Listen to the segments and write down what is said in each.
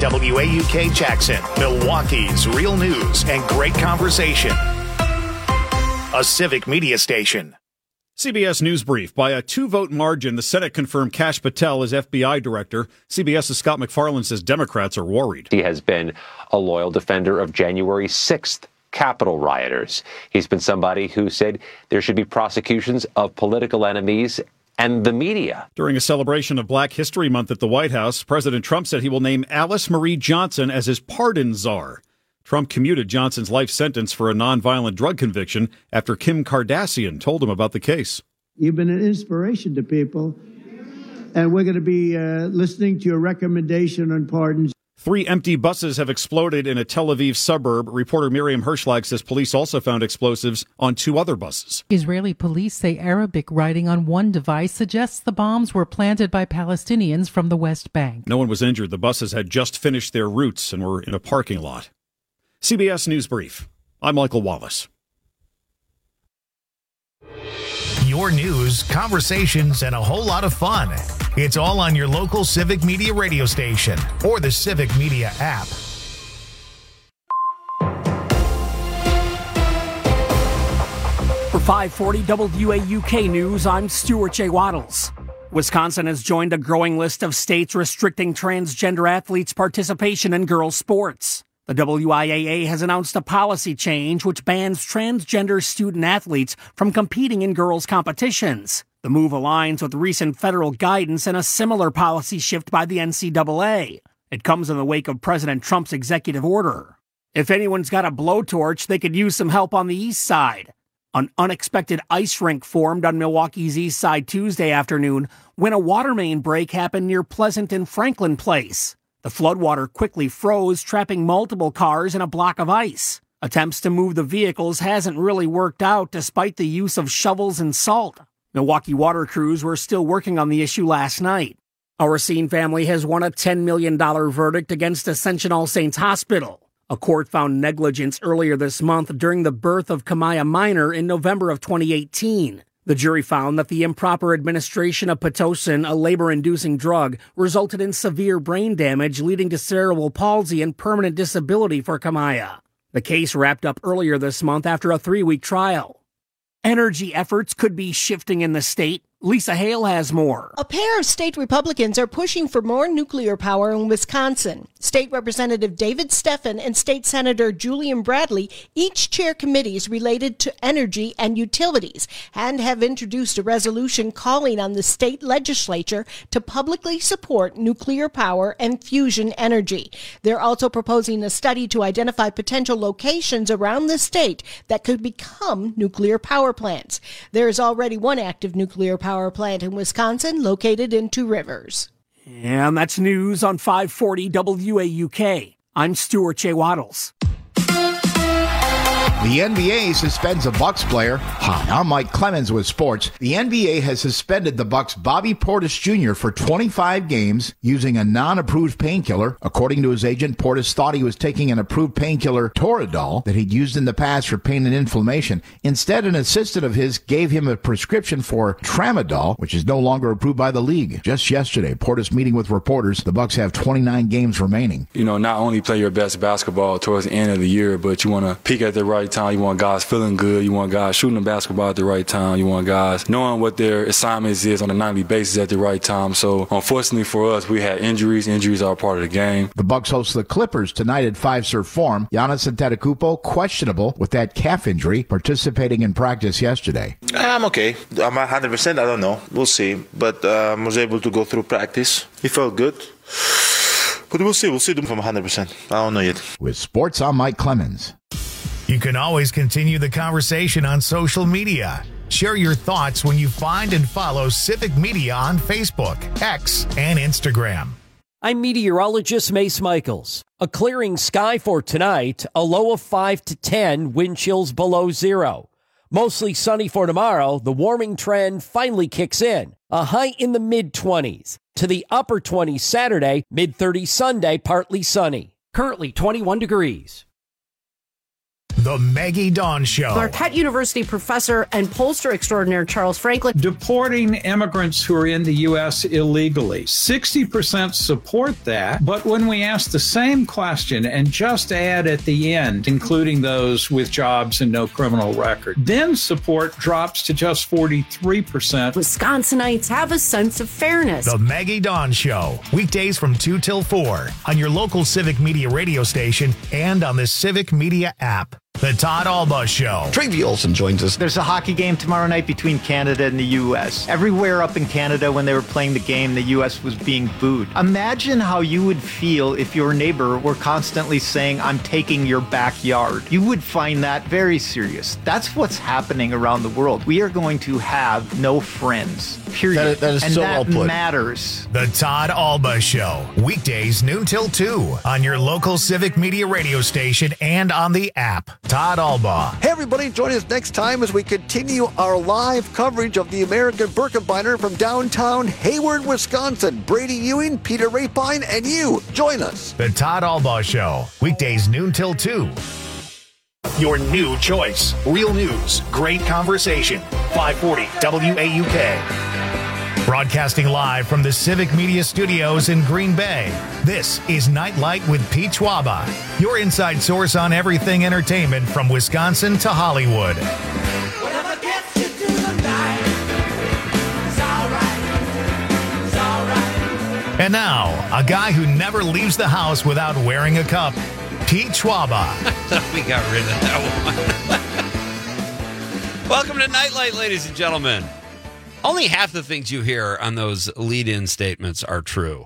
WAUK Jackson, Milwaukee's real news and great conversation. A civic media station. CBS News Brief. By a 2-vote margin, the Senate confirmed Kash Patel as FBI director. CBS's Scott McFarland says Democrats are worried. He has been a loyal defender of January 6th Capitol rioters. He's been somebody who said there should be prosecutions of political enemies and the media. During a celebration of Black History Month at the White House, President Trump said he will name Alice Marie Johnson as his pardon czar. Trump commuted Johnson's life sentence for a nonviolent drug conviction after Kim Kardashian told him about the case. You've been an inspiration to people, and we're going to be listening to your recommendation on pardons. 3 empty buses have exploded in a Tel Aviv suburb. Reporter Miriam Hirschlag says police also found explosives on 2 other buses. Israeli police say Arabic writing on one device suggests the bombs were planted by Palestinians from the West Bank. No one was injured. The buses had just finished their routes and were in a parking lot. CBS News Brief. I'm Michael Wallace. Your news, conversations, and a whole lot of fun. It's all on your local Civic Media radio station or the Civic Media app. For 540 WAUK News, I'm Stuart J. Waddles. Wisconsin has joined a growing list of states restricting transgender athletes' participation in girls' sports. The WIAA has announced a policy change which bans transgender student athletes from competing in girls' competitions. The move aligns with recent federal guidance and a similar policy shift by the NCAA. It comes in the wake of President Trump's executive order. If anyone's got a blowtorch, they could use some help on the east side. An unexpected ice rink formed on Milwaukee's east side Tuesday afternoon when a water main break happened near Pleasant and Franklin Place. The floodwater quickly froze, trapping multiple cars in a block of ice. Attempts to move the vehicles hasn't really worked out despite the use of shovels and salt. Milwaukee water crews were still working on the issue last night. Our Racine family has won a $10 million verdict against Ascension All Saints Hospital. A court found negligence earlier this month during the birth of Kamaya Minor in November of 2018. The jury found that the improper administration of Pitocin, a labor-inducing drug, resulted in severe brain damage leading to cerebral palsy and permanent disability for Kamaya. The case wrapped up earlier this month after a 3-week trial. Energy efforts could be shifting in the state. Lisa Hale has more. A pair of state Republicans are pushing for more nuclear power in Wisconsin. State Representative David Steffen and State Senator Julian Bradley each chair committees related to energy and utilities and have introduced a resolution calling on the state legislature to publicly support nuclear power and fusion energy. They're also proposing a study to identify potential locations around the state that could become nuclear power plants. There is already one active nuclear power plant in Wisconsin located in Two Rivers. And that's news on 540 WAUK. I'm Stuart J. Waddles. The NBA suspends a Bucks player. Hi, I'm Mike Clemens with sports. The NBA has suspended the Bucks' Bobby Portis Jr. for 25 games using a non-approved painkiller. According to his agent, Portis thought he was taking an approved painkiller, Toradol, that he'd used in the past for pain and inflammation. Instead, an assistant of his gave him a prescription for Tramadol, which is no longer approved by the league. Just yesterday, Portis meeting with reporters, the Bucks have 29 games remaining. You know, not only play your best basketball towards the end of the year, but you want to peak at the right time. You want guys feeling good. You want guys shooting the basketball at the right time. You want guys knowing what their assignments is on a nightly basis at the right time. So, unfortunately for us, we had injuries. Injuries are a part of the game. The Bucks host the Clippers tonight at Fiserv Forum. Giannis Antetokounmpo questionable with that calf injury, participating in practice yesterday. I'm okay. I'm 100%. I don't know. We'll see. But I was able to go through practice. He felt good. But we'll see. We'll see them from 100%. I don't know yet. With sports, I'm Mike Clemens. You can always continue the conversation on social media. Share your thoughts when you find and follow Civic Media on Facebook, X, and Instagram. I'm meteorologist Mace Michaels. A clearing sky for tonight, a low of 5 to 10, wind chills below 0. Mostly sunny for tomorrow, the warming trend finally kicks in. A high in the mid-20s. To the upper 20s Saturday, mid-30s Sunday, partly sunny. Currently 21 degrees. The Maggie Dawn Show. Marquette University professor and pollster extraordinaire Charles Franklin. Deporting immigrants who are in the U.S. illegally. 60% support that, but when we ask the same question and just add at the end, including those with jobs and no criminal record, then support drops to just 43%. Wisconsinites have a sense of fairness. The Maggie Dawn Show. Weekdays from 2 till 4 on your local Civic Media radio station and on the Civic Media app. The Todd Alba Show. Travi Olsen joins us. There's a hockey game tomorrow night between Canada and the U.S. Everywhere up in Canada when they were playing the game, the U.S. was being booed. Imagine how you would feel if your neighbor were constantly saying, I'm taking your backyard. You would find that very serious. That's what's happening around the world. We are going to have no friends, period. That is and so that well put. matters. The Todd Alba Show. Weekdays noon till 2 on your local Civic Media radio station and on the app. Todd Alba. Hey, everybody, join us next time as we continue our live coverage of the American Birkebeiner from downtown Hayward, Wisconsin. Brady Ewing, Peter Rapine, and you. Join us. The Todd Alba Show. Weekdays noon till 2. Your new choice. Real news. Great conversation. 540 WAUK. Broadcasting live from the Civic Media Studios in Green Bay, this is Nightlight with Pete Schwaba, your inside source on everything entertainment from Wisconsin to Hollywood. Whatever gets you through the night, it's all right. And now, a guy who never leaves the house without wearing a cup, Pete Schwaba. We got rid of that one. Welcome to Nightlight, ladies and gentlemen. Only half the things you hear on those lead-in statements are true.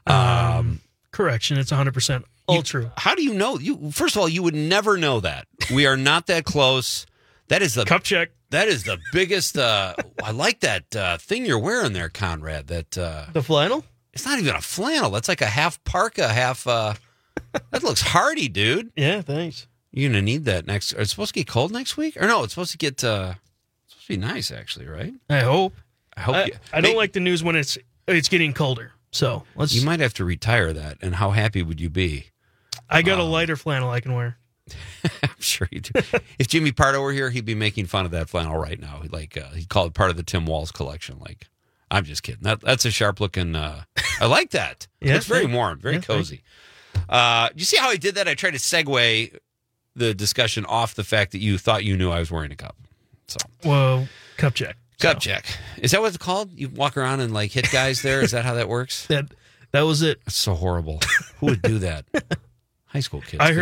Correction, it's 100% all true. How do you know? First of all, you would never know that. We are not that close. That is the cup check. That is the biggest. I like that thing you're wearing there, Conrad. That the flannel. It's not even a flannel. That's like a half parka, half. That looks hardy, dude. Yeah, thanks. You're gonna need that next. It's supposed to get cold next week, or no? It's supposed to get. It's supposed to be nice, actually, right? I hope. I don't like the news when it's getting colder. So you might have to retire that. And how happy would you be? I got a lighter flannel I can wear. I'm sure you do. If Jimmy Pardo were here, he'd be making fun of that flannel right now. He'd call it part of the Tim Walz collection. Like, I'm just kidding. That's a sharp looking. I like that. Yeah, it's very warm, very cozy. You see how I did that? I tried to segue the discussion off the fact that you thought you knew I was wearing a cup. So, well, cup check. Cup check. Is that what it's called? You walk around and like hit guys there? Is that how that works? That was it. That's so horrible. Who would do that? High school kids. I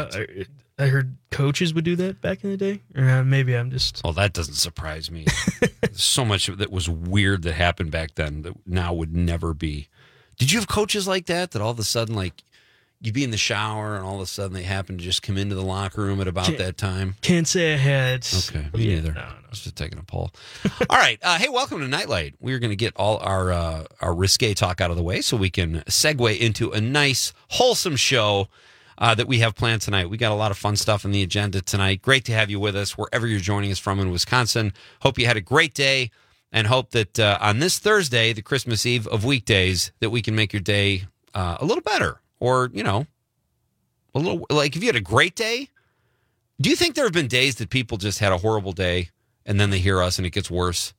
heard coaches would do that back in the day. Or maybe I'm just. Oh, that doesn't surprise me. So much that was weird that happened back then that now would never be. Did you have coaches like that all of a sudden, like, you'd be in the shower and all of a sudden they happen to just come into the locker room at about that time? Can't say I had. Okay, me neither. No. I was just taking a poll. All right. Hey, welcome to Nightlight. We're going to get all our risque talk out of the way so we can segue into a nice, wholesome show that we have planned tonight. We got a lot of fun stuff on the agenda tonight. Great to have you with us wherever you're joining us from in Wisconsin. Hope you had a great day and hope that on this Thursday, the Christmas Eve of weekdays, that we can make your day a little better. Or, a little, like, if you had a great day, do you think there have been days that people just had a horrible day and then they hear us and it gets worse?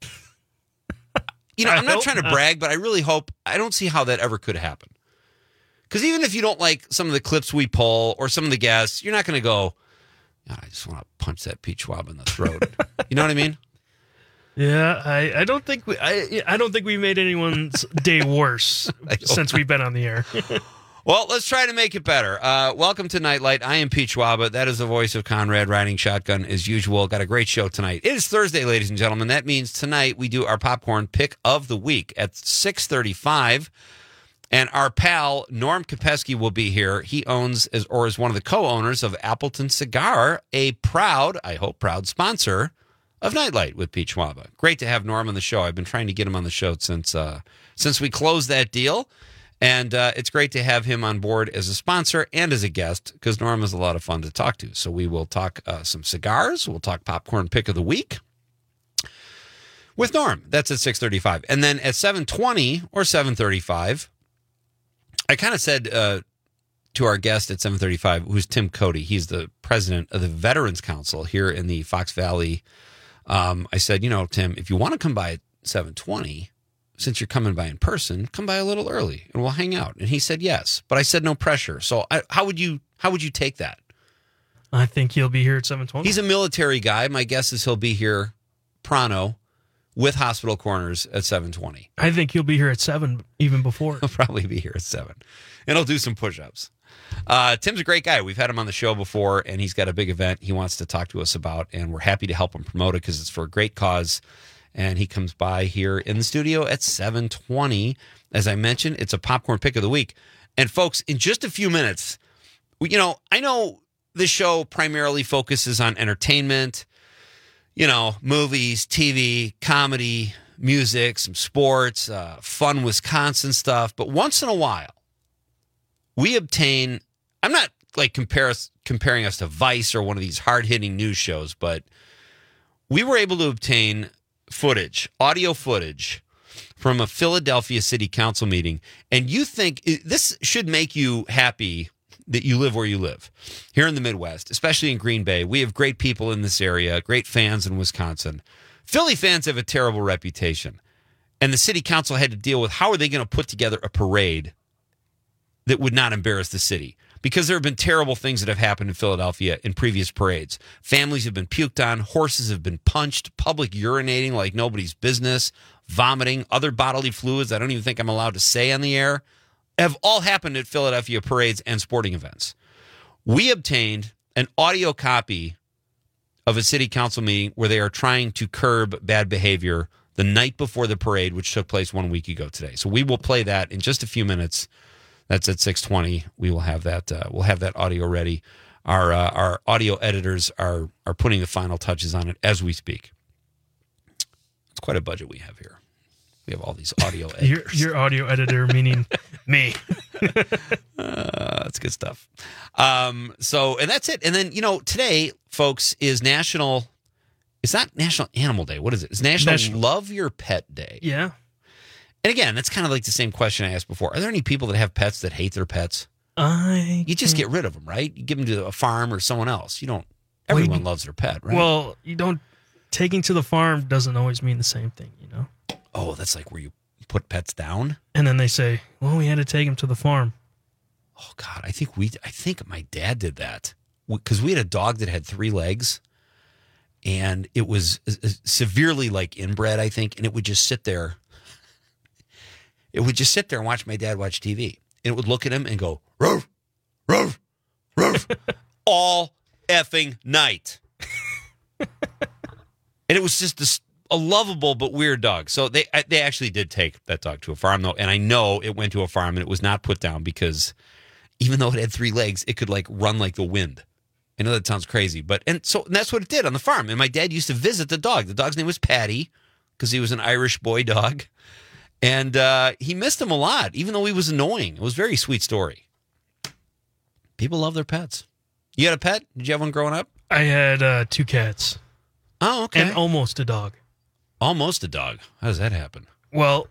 I'm not trying to brag, but I really hope, I don't see how that ever could happen. Because even if you don't like some of the clips we pull or some of the guests, you're not going to go, I just want to punch that Pete Schwab in the throat. You know what I mean? Yeah, I don't think we made anyone's day worse since we've been on the air. Well, let's try to make it better. Welcome to Nightlight. I am Pete Schwaba. That is the voice of Conrad riding shotgun as usual. Got a great show tonight. It is Thursday, ladies and gentlemen. That means tonight we do our popcorn pick of the week at 6:35. And our pal, Norm Kopesky, will be here. He owns, is one of the co-owners of Appleton Cigar, a proud sponsor of Nightlight with Pete Schwaba. Great to have Norm on the show. I've been trying to get him on the show since we closed that deal. And it's great to have him on board as a sponsor and as a guest because Norm is a lot of fun to talk to. So we will talk some cigars. We'll talk popcorn pick of the week with Norm. That's at 6:35. And then at 7:20 or 7:35, I kind of said to our guest at 7:35, who's Tim Cody. He's the president of the Veterans Council here in the Fox Valley. I said, Tim, if you want to come by at 7:20, since you're coming by in person, come by a little early and we'll hang out. And he said yes, but I said no pressure. So how would you take that? I think he'll be here at 7:20. He's a military guy. My guess is he'll be here pronto with hospital corners at 7:20. I think he'll be here at 7 even before. He'll probably be here at 7. And he'll do some push-ups. Tim's a great guy. We've had him on the show before, and he's got a big event he wants to talk to us about, and we're happy to help him promote it because it's for a great cause. And he comes by here in the studio at 7:20. As I mentioned, it's a popcorn pick of the week. And folks, in just a few minutes, I know the show primarily focuses on entertainment, movies, TV, comedy, music, some sports, fun Wisconsin stuff. But once in a while, we obtain, I'm not like comparing us to Vice or one of these hard-hitting news shows, but we were able to obtain audio footage from a Philadelphia City Council meeting. And you think this should make you happy that you live where you live here in the Midwest, especially in Green Bay. We have great people in this area, great fans in Wisconsin. Philly fans have a terrible reputation. And the city council had to deal with how are they going to put together a parade that would not embarrass the city, because there have been terrible things that have happened in Philadelphia in previous parades. Families have been puked on, horses have been punched, public urinating like nobody's business, vomiting, other bodily fluids I don't even think I'm allowed to say on the air, have all happened at Philadelphia parades and sporting events. We obtained an audio copy of a city council meeting where they are trying to curb bad behavior the night before the parade, which took place 1 week ago today. So we will play that in just a few minutes. That's at 6:20. We will have that. We'll have that audio ready. Our audio editors are putting the final touches on it as we speak. It's quite a budget we have here. We have all these audio editors. Your audio editor, meaning me. That's good stuff. And that's it. And then today, folks, is National. It's not National Animal Day. What is it? It's National Love Your Pet Day. Yeah. And again, that's kind of like the same question I asked before. Are there any people that have pets that hate their pets? You just get rid of them, right? You give them to a farm or someone else. Everyone loves their pet, right? Well, taking to the farm doesn't always mean the same thing, Oh, that's like where you put pets down? And then they say, well, we had to take him to the farm. Oh, God, I think my dad did that. Because we had a dog that had 3 legs, and it was severely inbred, I think, and it would just sit there. It would just sit there and watch my dad watch TV. And it would look at him and go, roof, roof, roof, all effing night. And it was just a lovable but weird dog. So they actually did take that dog to a farm, though. And I know it went to a farm and it was not put down because even though it had 3 legs, it could run like the wind. I know that sounds crazy, and that's what it did on the farm. And my dad used to visit the dog. The dog's name was Patty because he was an Irish boy dog. And he missed him a lot, even though he was annoying. It was a very sweet story. People love their pets. You had a pet? Did you have one growing up? I had 2 cats. Oh, okay. And almost a dog. Almost a dog? How does that happen? Well,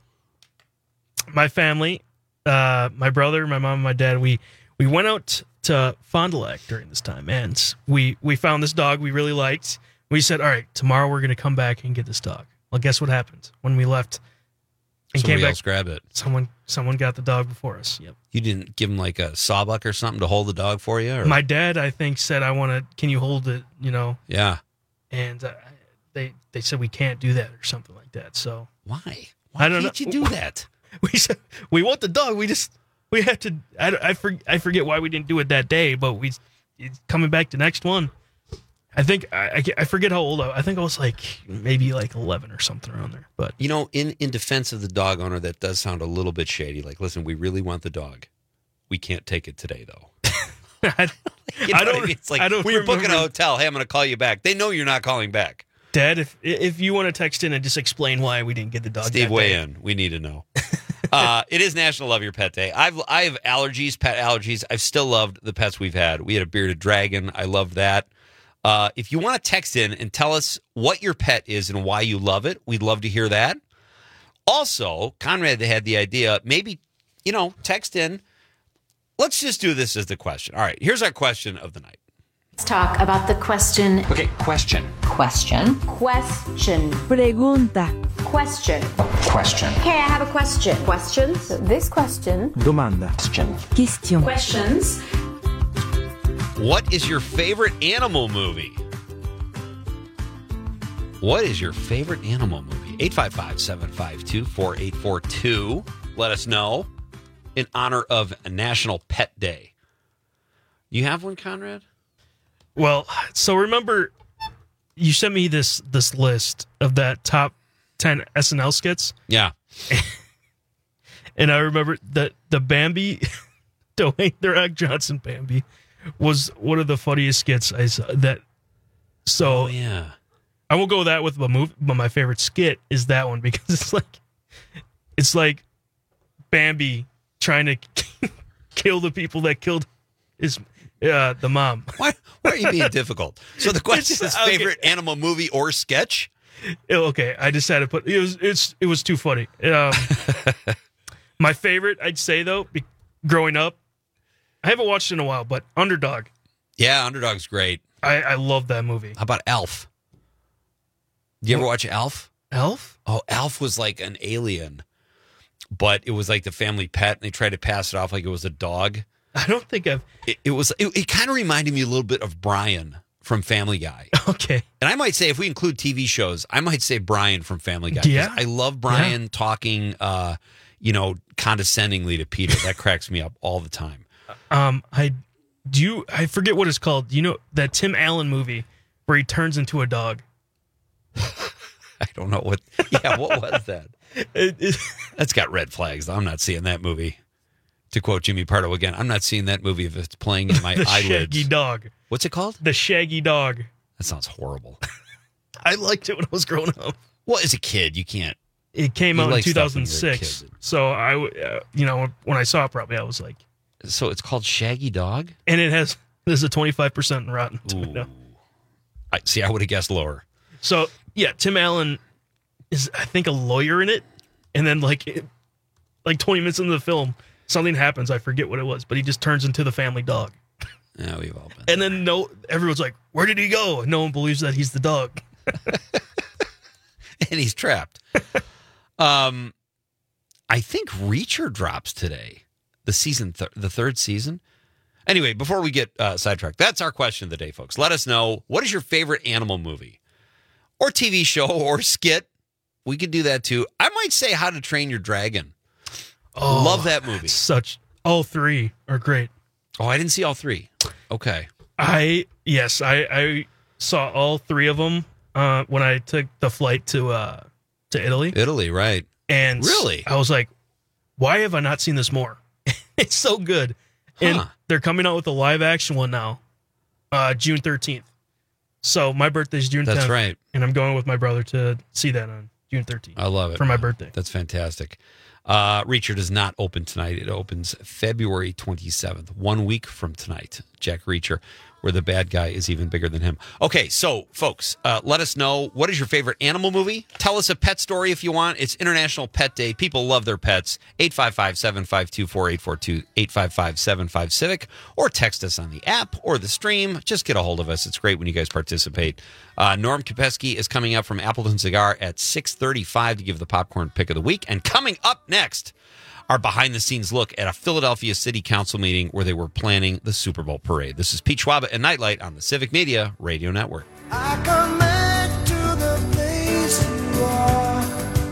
my family, my brother, my mom, and my dad, we went out to Fond du Lac during this time. And we found this dog we really liked. We said, all right, tomorrow we're going to come back and get this dog. Well, guess what happened? When we left... and somebody came back, else grabbed it. Someone got the dog before us. Yep. You didn't give him a sawbuck or something to hold the dog for you? Or? My dad, I think, said, can you hold it, Yeah. And they said we can't do that or something like that. So why? Why can't you do that? We said, we want the dog. We have to, I forget why we didn't do it that day, but it's coming back the next one. I think I forget how old I think I was maybe 11 or something around there. But in defense of the dog owner, that does sound a little bit shady. Listen, we really want the dog. We can't take it today, though. I don't. It's like when you're booking a hotel. Hey, I'm going to call you back. They know you're not calling back. Dad, if you want to text in and just explain why we didn't get the dog. Steve, weigh in. We need to know. It is National Love Your Pet Day. I have allergies, pet allergies. I've still loved the pets we've had. We had a bearded dragon. I loved that. If you want to text in and tell us what your pet is and why you love it, we'd love to hear that. Also, Conrad had the idea, maybe, text in, let's just do this as the question. All right, here's our question of the night. Let's talk about the question. Okay, question. Question. Question. Pregunta. Question. Question. Okay, I have a question. Questions? This question. Domanda. Question. Questions. What is your favorite animal movie? What is your favorite animal movie? 855-752-4842. Let us know in honor of National Pet Day. You have one, Conrad? Well, so remember, you sent me this list of that top 10 SNL skits. Yeah. And I remember that the Bambi, Dwayne The Rock Johnson Bambi, was one of the funniest skits I saw. So yeah, I won't go with that with the movie, but my favorite skit is that one because it's like Bambi trying to kill the people that killed the mom. Why are you being difficult? So the question is favorite animal movie or sketch? Okay, I just had to put it was too funny. My favorite, I'd say though, growing up, I haven't watched it in a while, but Underdog. Yeah, Underdog's great. I love that movie. How about Elf? Did you ever watch Elf? Elf? Oh, Elf was like an alien, but it was like the family pet, and they tried to pass it off like it was a dog. I don't think I've... It kind of reminded me a little bit of Brian from Family Guy. Okay. And I might say, if we include TV shows, I might say Brian from Family Guy. Yeah. I love Brian talking, condescendingly to Peter. That cracks me up all the time. I forget what it's called. You know that Tim Allen movie where he turns into a dog? I don't know what. Yeah, what was that? That's got red flags. I'm not seeing that movie. To quote Jimmy Pardo again, I'm not seeing that movie if it's playing in my The eyelids. Shaggy Dog. What's it called? The Shaggy Dog. That sounds horrible. I liked it when I was growing up. Well, as a kid, you can't. It came out in like stuff when you're a 2006. kid. So when I saw it, probably I was like. So it's called Shaggy Dog, and there's a 25% in Rotten Tomato. I would have guessed lower. So yeah, Tim Allen is I think a lawyer in it, and then like 20 minutes into the film, something happens. I forget what it was, but he just turns into the family dog. Yeah, we've all been. And then everyone's like, "Where did he go?" And no one believes that he's the dog, and he's trapped. I think Reacher drops today. The third season. Anyway, before we get sidetracked, that's our question of the day, folks. Let us know, what is your favorite animal movie or TV show or skit? We could do that too. I might say How to Train Your Dragon. Oh, love that movie. All three are great. Oh, I didn't see all three. Okay. I saw all three of them when I took the flight to Italy. Italy, right. And really, I was like, why have I not seen this more? It's so good. And they're coming out with a live action one now, June 13th. So my birthday's June 10th. That's right. And I'm going with my brother to see that on June 13th. I love it. For my birthday. That's fantastic. Reacher does not open tonight. It opens February 27th, 1 week from tonight. Jack Reacher, where the bad guy is even bigger than him. Okay, so, folks, let us know, what is your favorite animal movie? Tell us a pet story if you want. It's International Pet Day. People love their pets. 855-752-4842, 855-75-CIVIC, or text us on the app or the stream. Just get a hold of us. It's great when you guys participate. Norm Kopeski is coming up from Appleton Cigar at 6:35 to give the popcorn pick of the week. And coming up next, our behind-the-scenes look at a Philadelphia City Council meeting where they were planning the Super Bowl parade. This is Pete Schwab and Nightlight on the Civic Media Radio Network. I come back to the place you are.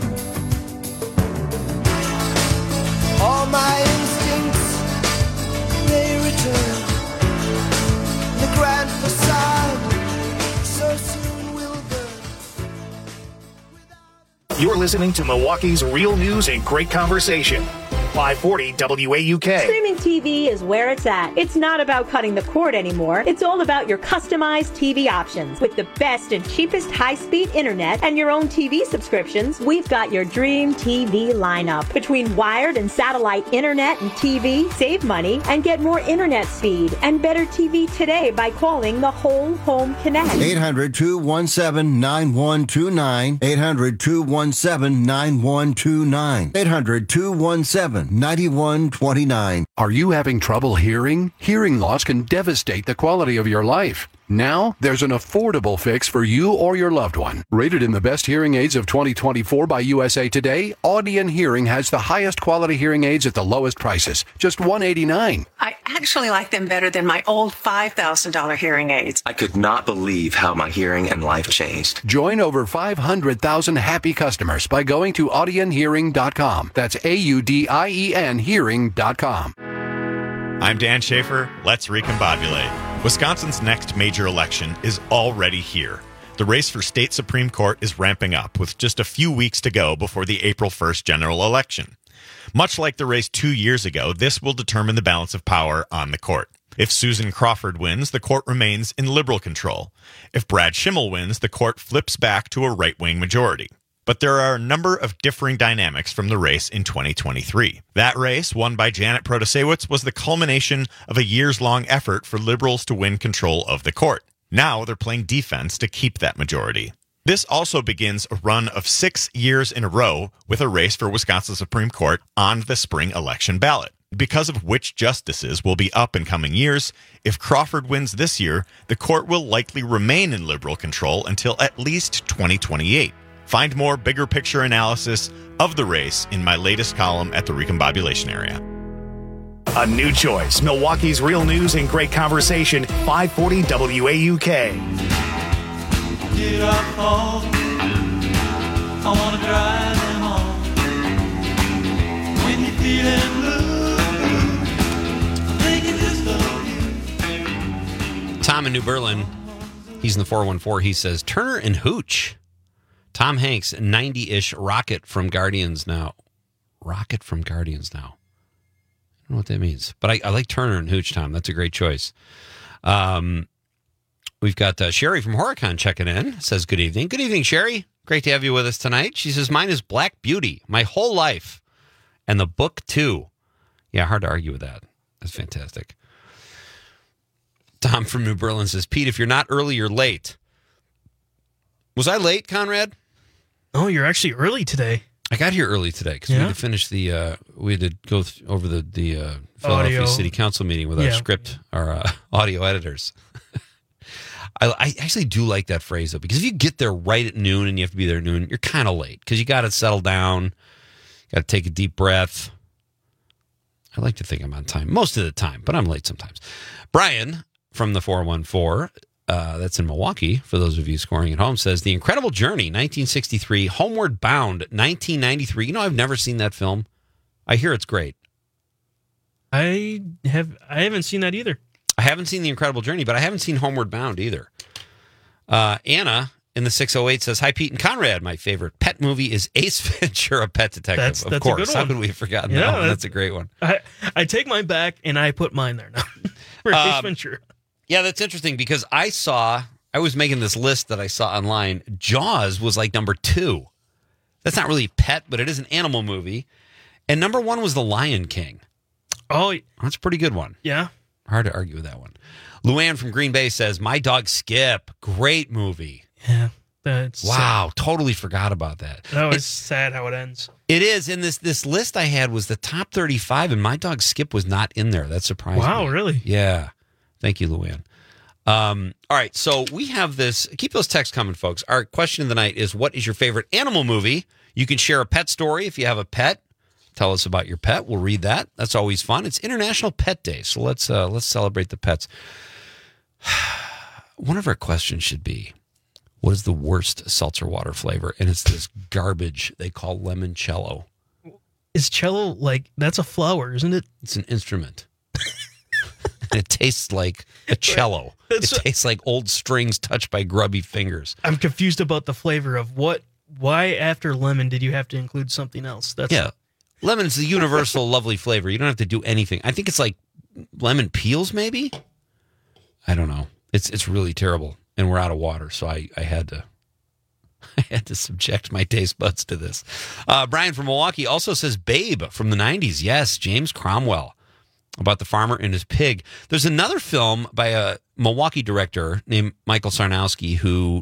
All my instincts, they return. The grand facade, so soon will burn. You're listening to Milwaukee's real news and great conversation. 540 WAUK. Streaming TV is where it's at. It's not about cutting the cord anymore. It's all about your customized TV options. With the best and cheapest high-speed internet and your own TV subscriptions, we've got your dream TV lineup. Between wired and satellite internet and TV, save money and get more internet speed and better TV today by calling the Whole Home Connect. 800-217-9129. 800-217-9129. 800-217-9129. Are you having trouble hearing? Hearing loss can devastate the quality of your life. Now, there's an affordable fix for you or your loved one. Rated in the best hearing aids of 2024 by USA Today, Audion Hearing has the highest quality hearing aids at the lowest prices, just $189. I actually like them better than my old $5,000 hearing aids. I could not believe how my hearing and life changed. Join over 500,000 happy customers by going to audionhearing.com. That's AUDIEN hearing.com. I'm Dan Schaefer. Let's recombobulate. Wisconsin's next major election is already here. The race for state Supreme Court is ramping up with just a few weeks to go before the April 1st general election. Much like the race 2 years ago, this will determine the balance of power on the court. If Susan Crawford wins, the court remains in liberal control. If Brad Schimmel wins, the court flips back to a right-wing majority. But there are a number of differing dynamics from the race in 2023. That race, won by Janet Protasewicz, was the culmination of a years-long effort for liberals to win control of the court. Now they're playing defense to keep that majority. This also begins a run of 6 years in a row with a race for Wisconsin Supreme Court on the spring election ballot. Because of which justices will be up in coming years, if Crawford wins this year, the court will likely remain in liberal control until at least 2028. Find more bigger picture analysis of the race in my latest column at the Recombobulation Area. A new choice. Milwaukee's real news and great conversation. 540 WAUK. Get up home. I want to drive them home. When you're feeling blue, I'm thinking just of you. Tom in New Berlin, he's in the 414. He says, Turner and Hooch. Tom Hanks, 90-ish rocket from Guardians Now. Rocket from Guardians Now. I don't know what that means. But I like Turner and Hooch, Tom. That's a great choice. We've got Sherry from Horicon checking in. Says, good evening. Good evening, Sherry. Great to have you with us tonight. She says, mine is Black Beauty, my whole life. And the book, too. Yeah, hard to argue with that. That's fantastic. Tom from New Berlin says, Pete, if you're not early, you're late. Was I late, Conrad? Oh, you're actually early today. I got here early today because we had to finish the. We had to go over the Philadelphia City Council meeting with our script, our audio editors. I actually do like that phrase though, because if you get there right at noon and you have to be there at noon, you're kind of late because you got to settle down, got to take a deep breath. I like to think I'm on time most of the time, but I'm late sometimes. Brian from the 414. That's in Milwaukee, for those of you scoring at home, says The Incredible Journey, 1963, Homeward Bound, 1993. You know, I've never seen that film. I hear it's great. I haven't seen that either. I haven't seen The Incredible Journey, but I haven't seen Homeward Bound either. Anna in the 608 says, Hi, Pete and Conrad. My favorite pet movie is Ace Ventura, Pet Detective. That's of course. A good one. How could we have forgotten that one? That's a great one. I take mine back and I put mine there now. For Ace Ventura. Yeah, that's interesting because I was making this list that I saw online. Jaws was like number 2. That's not really pet, but it is an animal movie. And number 1 was The Lion King. Oh, that's a pretty good one. Yeah. Hard to argue with that one. Luann from Green Bay says, My Dog Skip. Great movie. Yeah. That's wow. Sad. Totally forgot about that. That was sad how it ends. It is. And this list I had was the top 35, and My Dog Skip was not in there. That surprised me. Wow, really? Yeah. Thank you, Luann. All right, so we have this. Keep those texts coming, folks. Our question of the night is, what is your favorite animal movie? You can share a pet story if you have a pet. Tell us about your pet. We'll read that. That's always fun. It's International Pet Day, so let's celebrate the pets. One of our questions should be, what is the worst seltzer water flavor? And it's this garbage they call limoncello. Is cello that's a flower, isn't it? It's an instrument. It tastes like a cello. It tastes like old strings touched by grubby fingers. I'm confused about the flavor of why after lemon did you have to include something else? Lemon's the universal lovely flavor. You don't have to do anything. I think it's like lemon peels, maybe? I don't know. It's really terrible. And we're out of water, so I had to subject my taste buds to this. Brian from Milwaukee also says Babe from the 90s. Yes, James Cromwell. About the farmer and his pig. There's another film by a Milwaukee director named Michael Sarnowski who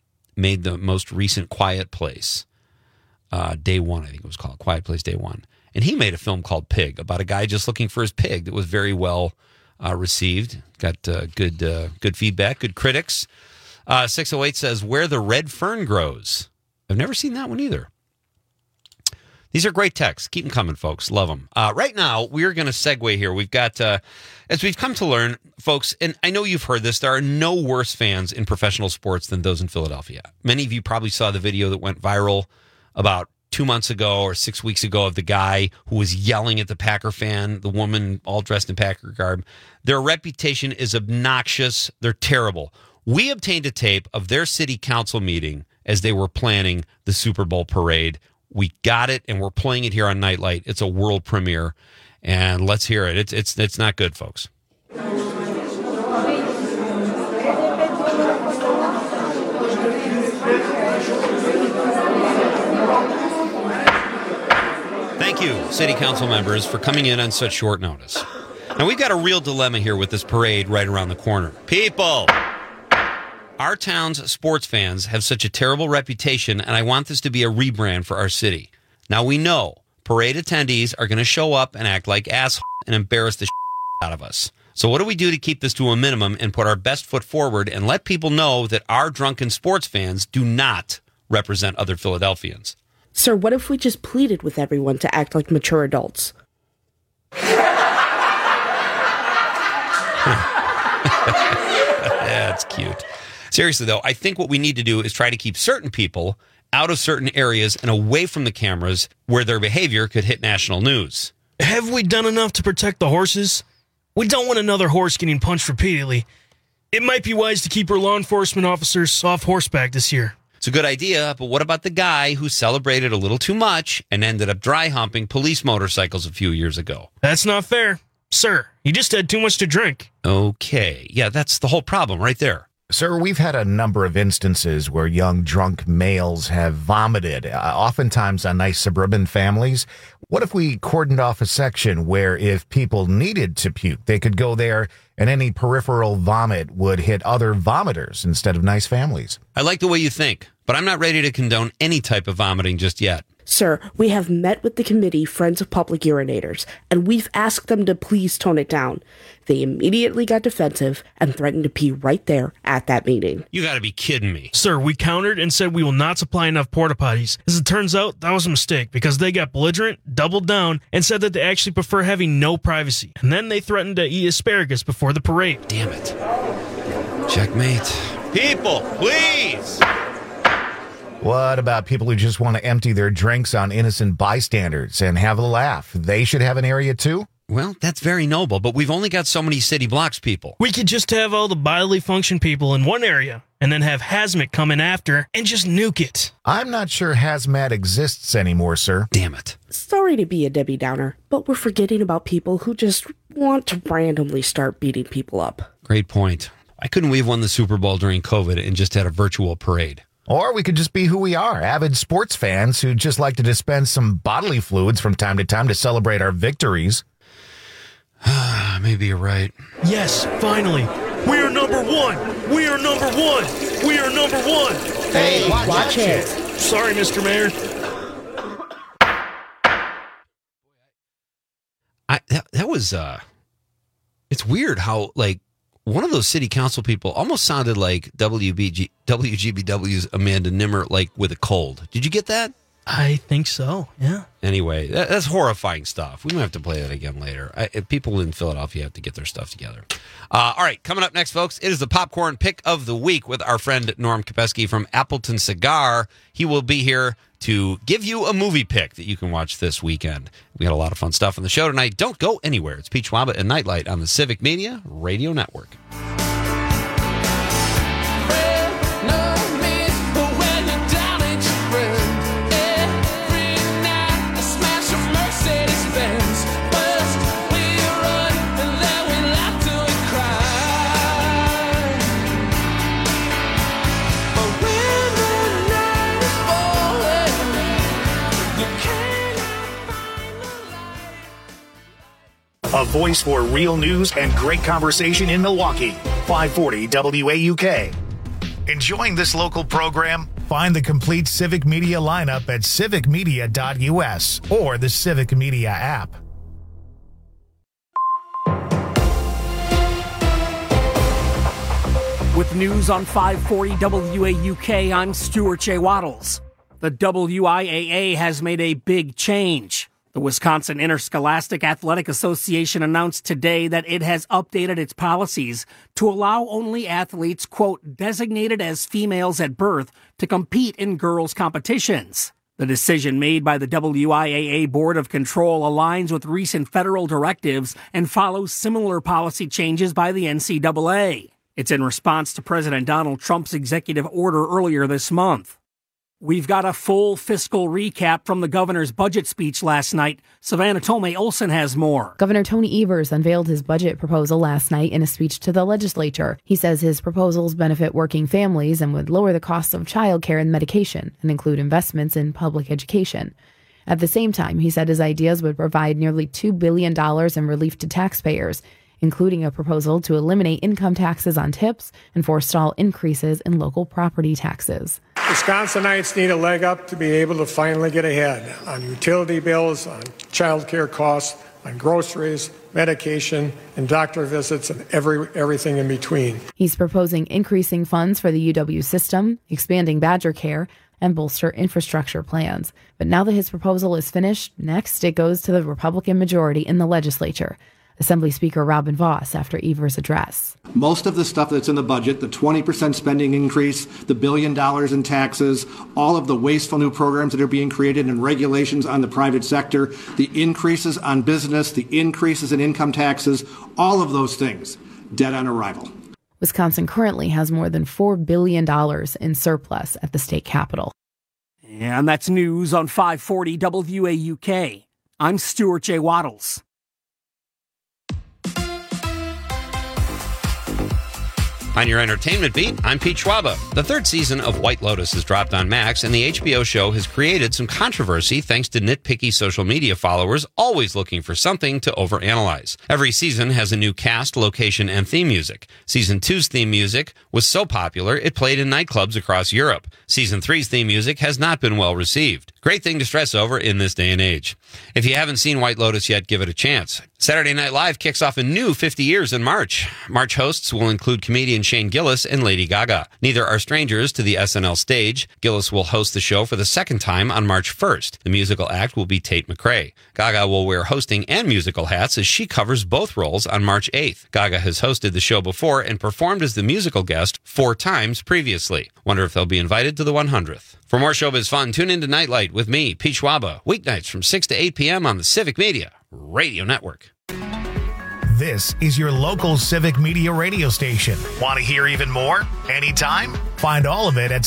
made the most recent Quiet Place, Day One, I think it was called, Quiet Place Day One. And he made a film called Pig about a guy just looking for his pig that was very well received. Got good feedback, good critics. 608 says, Where the Red Fern Grows. I've never seen that one either. These are great texts. Keep them coming, folks. Love them. Right now, we are going to segue here. We've got, as we've come to learn, folks, and I know you've heard this, there are no worse fans in professional sports than those in Philadelphia. Many of you probably saw the video that went viral about 2 months ago or 6 weeks ago of the guy who was yelling at the Packer fan, the woman all dressed in Packer garb. Their reputation is obnoxious. They're terrible. We obtained a tape of their city council meeting as they were planning the Super Bowl parade. We got it, and we're playing it here on Nightlight. It's a world premiere, and let's hear it. It's not good, folks. Thank you, city council members, for coming in on such short notice. Now, we've got a real dilemma here with this parade right around the corner. People! Our town's sports fans have such a terrible reputation, and I want this to be a rebrand for our city. Now, we know parade attendees are going to show up and act like assholes and embarrass the out of us. So what do we do to keep this to a minimum and put our best foot forward and let people know that our drunken sports fans do not represent other Philadelphians? Sir, what if we just pleaded with everyone to act like mature adults? That's cute. Seriously, though, I think what we need to do is try to keep certain people out of certain areas and away from the cameras where their behavior could hit national news. Have we done enough to protect the horses? We don't want another horse getting punched repeatedly. It might be wise to keep our law enforcement officers off horseback this year. It's a good idea, but what about the guy who celebrated a little too much and ended up dry humping police motorcycles a few years ago? That's not fair. Sir, he just had too much to drink. Okay. Yeah, that's the whole problem right there. Sir, we've had a number of instances where young drunk males have vomited, oftentimes on nice suburban families. What if we cordoned off a section where if people needed to puke, they could go there and any peripheral vomit would hit other vomiters instead of nice families? I like the way you think, but I'm not ready to condone any type of vomiting just yet. Sir, we have met with the committee, Friends of Public Urinators, and we've asked them to please tone it down. They immediately got defensive and threatened to pee right there at that meeting. You gotta be kidding me. Sir, we countered and said we will not supply enough porta potties. As it turns out, that was a mistake because they got belligerent, doubled down, and said that they actually prefer having no privacy. And then they threatened to eat asparagus before the parade. Damn it. Checkmate. People, please! What about people who just want to empty their drinks on innocent bystanders and have a laugh? They should have an area too? Well, that's very noble, but we've only got so many city blocks people. We could just have all the bodily function people in one area and then have hazmat come in after and just nuke it. I'm not sure hazmat exists anymore, sir. Damn it. Sorry to be a Debbie Downer, but we're forgetting about people who just want to randomly start beating people up. Great point. Why couldn't we have won the Super Bowl during COVID and just had a virtual parade? Or we could just be who we are, avid sports fans who just like to dispense some bodily fluids from time to time to celebrate our victories. Maybe you're right. Yes, finally. We are number one. We are number one. We are number one. Hey, watch it. Sorry, Mr. Mayor. That was, it's weird how, like, one of those city council people almost sounded like WGBW's Amanda Nimmer, like with a cold. Did you get that? I think so, yeah. Anyway, that's horrifying stuff. We might have to play that again later. People in Philadelphia have to get their stuff together. All right, coming up next, folks, it is the Popcorn Pick of the Week with our friend Norm Kopeski from Appleton Cigar. He will be here to give you a movie pick that you can watch this weekend. We got a lot of fun stuff on the show tonight. Don't go anywhere. It's Pete Schwaba and Nightlight on the Civic Media Radio Network. A voice for real news and great conversation in Milwaukee. 540 WAUK. Enjoying this local program? Find the complete Civic Media lineup at civicmedia.us or the Civic Media app. With news on 540 WAUK, I'm Stuart J. Waddles. The WIAA has made a big change. The Wisconsin Interscholastic Athletic Association announced today that it has updated its policies to allow only athletes, quote, designated as females at birth to compete in girls' competitions. The decision made by the WIAA Board of Control aligns with recent federal directives and follows similar policy changes by the NCAA. It's in response to President Donald Trump's executive order earlier this month. We've got a full fiscal recap from the governor's budget speech last night. Savannah Tomei Olsen has more. Governor Tony Evers unveiled his budget proposal last night in a speech to the legislature. He says his proposals benefit working families and would lower the costs of childcare and medication and include investments in public education. At the same time, he said his ideas would provide nearly $2 billion in relief to taxpayers, including a proposal to eliminate income taxes on tips and forestall increases in local property taxes. Wisconsinites need a leg up to be able to finally get ahead on utility bills, on child care costs, on groceries, medication, and doctor visits, and everything in between. He's proposing increasing funds for the UW system, expanding Badger Care, and bolster infrastructure plans. But now that his proposal is finished, next it goes to the Republican majority in the legislature. Assembly Speaker Robin Vos after Evers' address. Most of the stuff that's in the budget, the 20% spending increase, the $1 billion in taxes, all of the wasteful new programs that are being created and regulations on the private sector, the increases on business, the increases in income taxes, all of those things, dead on arrival. Wisconsin currently has more than $4 billion in surplus at the state capitol. And that's news on 540 WAUK. I'm Stuart J. Waddles. On your entertainment beat, I'm Pete Schwaba. The third season of White Lotus has dropped on Max, and the HBO show has created some controversy thanks to nitpicky social media followers always looking for something to overanalyze. Every season has a new cast, location, and theme music. Season 2's theme music was so popular, it played in nightclubs across Europe. Season 3's theme music has not been well received. Great thing to stress over in this day and age. If you haven't seen White Lotus yet, give it a chance. Saturday Night Live kicks off a new 50 years in March. March hosts will include comedian Shane Gillis and Lady Gaga. Neither are strangers to the SNL stage. Gillis will host the show for the second time on March 1st. The musical act will be Tate McRae. Gaga will wear hosting and musical hats as she covers both roles on March 8th. Gaga has hosted the show before and performed as the musical guest 4 times previously. Wonder if they'll be invited to the 100th. For more showbiz fun, tune into Nightlight with me, Pete Schwaba, weeknights from 6 to 8 p.m. on the Civic Media Radio Network. This is your local Civic Media radio station. Want to hear even more? Anytime? Find all of it at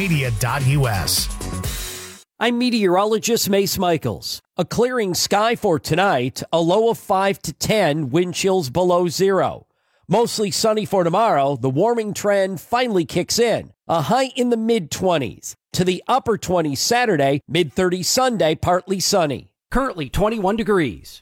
civicmedia.us. I'm meteorologist Mace Michaels. A clearing sky for tonight, a low of 5 to 10, wind chills below 0. Mostly sunny for tomorrow, the warming trend finally kicks in. A high in the mid-20s. To the upper 20s Saturday, mid-30s Sunday, partly sunny. Currently 21 degrees.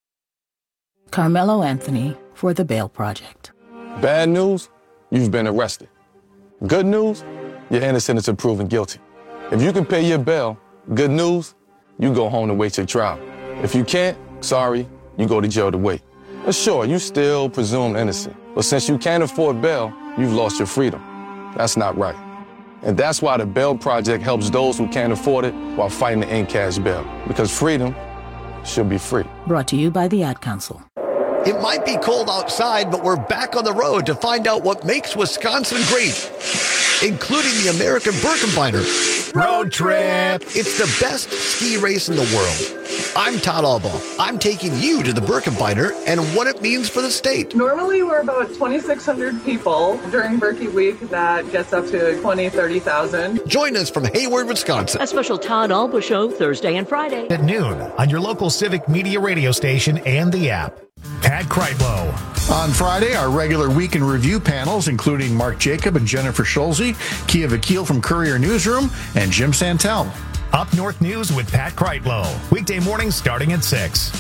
Carmelo Anthony for the Bail Project. Bad news, you've been arrested. Good news, you're innocent until proven guilty. If you can pay your bail, good news, you go home to wait your trial. If you can't, sorry, you go to jail to wait. But sure, you still presumed innocent. But since you can't afford bail, you've lost your freedom. That's not right. And that's why the Bail Project helps those who can't afford it while fighting to end cash bail. Because freedom should be free. Brought to you by the Ad Council. It might be cold outside, but we're back on the road to find out what makes Wisconsin great, including the American Birkebeiner Road Trip. It's the best ski race in the world. I'm Todd Albaugh. I'm taking you to the Birkebeiner and what it means for the state. Normally, we're about 2,600 people. During Birkie Week, that gets up to 20,000, 30,000. Join us from Hayward, Wisconsin. A special Todd Albaugh show Thursday and Friday At noon on your local Civic Media radio station and the app. Pat Kreitlow. On Friday, our regular week in review panels, including Mark Jacob and Jennifer Schulze, Kia Vakil from Courier Newsroom, and Jim Santel. Up North News with Pat Kreitlow. Weekday mornings starting at 6.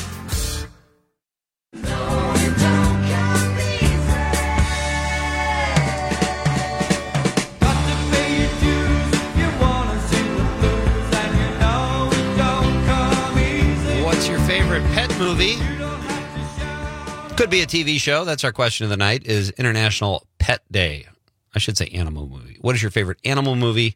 movie? Could be a TV show. That's our question of the night, is International Pet Day. I should say animal movie. What is your favorite animal movie?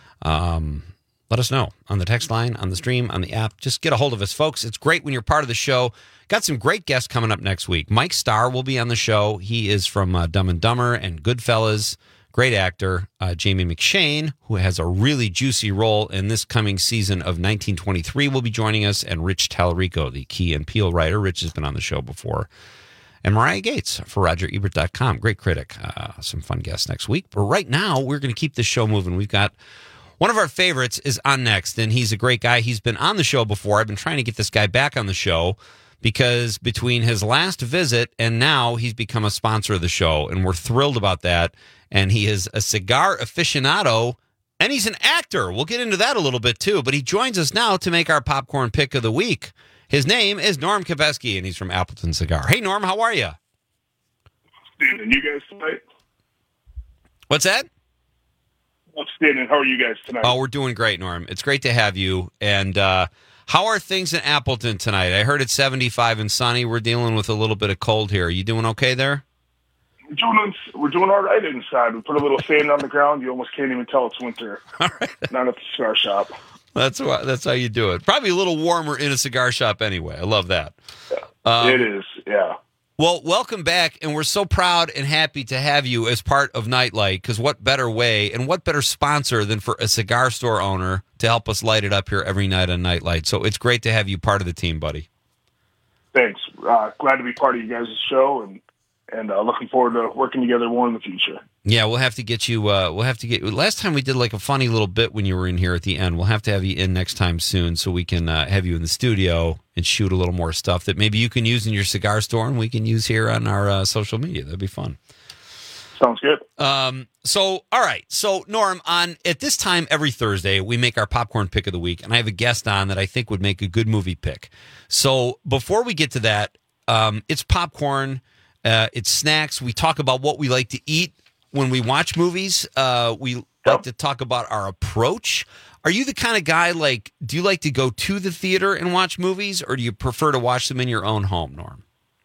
Let us know on the text line, on the stream, on the app. Just get a hold of us, folks. It's great when you're part of the show. Got some great guests coming up next week. Mike Starr will be on the show. He is from Dumb and Dumber and Goodfellas. Great actor. Jamie McShane, who has a really juicy role in this coming season of 1923, will be joining us. And Rich Tallarico, the Key and Peele writer. Rich has been on the show before. And Mariah Gates for RogerEbert.com. Great critic. Some fun guests next week. But right now, we're going to keep this show moving. We've got one of our favorites is on next, and he's a great guy. He's been on the show before. I've been trying to get this guy back on the show because between his last visit and now, he's become a sponsor of the show, and we're thrilled about that. And he is a cigar aficionado, and he's an actor. We'll get into that a little bit, too. But he joins us now to make our popcorn pick of the week. His name is Norm Kopecky, and he's from Appleton Cigar. Hey, Norm, how are you? And you guys tonight? What's that? Outstanding. How are you guys tonight? Oh, we're doing great, Norm. It's great to have you. And how are things in Appleton tonight? I heard it's 75 and sunny. We're dealing with a little bit of cold here. Are you doing okay there? We're doing all right inside. We put a little sand on the ground. You almost can't even tell it's winter. All right. Not at the cigar shop. That's how you do it. Probably a little warmer in a cigar shop anyway. I love that. It is, yeah. Well, welcome back, and we're so proud and happy to have you as part of Nightlight, because what better way and what better sponsor than for a cigar store owner to help us light it up here every night on Nightlight. So it's great to have you part of the team, buddy. Thanks. Glad to be part of you guys' show, and looking forward to working together more in the future. Yeah, we'll have to get you. Last time we did like a funny little bit when you were in here at the end. We'll have to have you in next time soon, so we can have you in the studio and shoot a little more stuff that maybe you can use in your cigar store and we can use here on our social media. That'd be fun. Sounds good. So, all right. So, Norm, at this time every Thursday, we make our popcorn pick of the week, and I have a guest on that I think would make a good movie pick. So, before we get to that, it's popcorn. It's snacks. We talk about what we like to eat when we watch movies. We like to talk about our approach. Are you the kind of guy, do you like to go to the theater and watch movies, or do you prefer to watch them in your own home, Norm?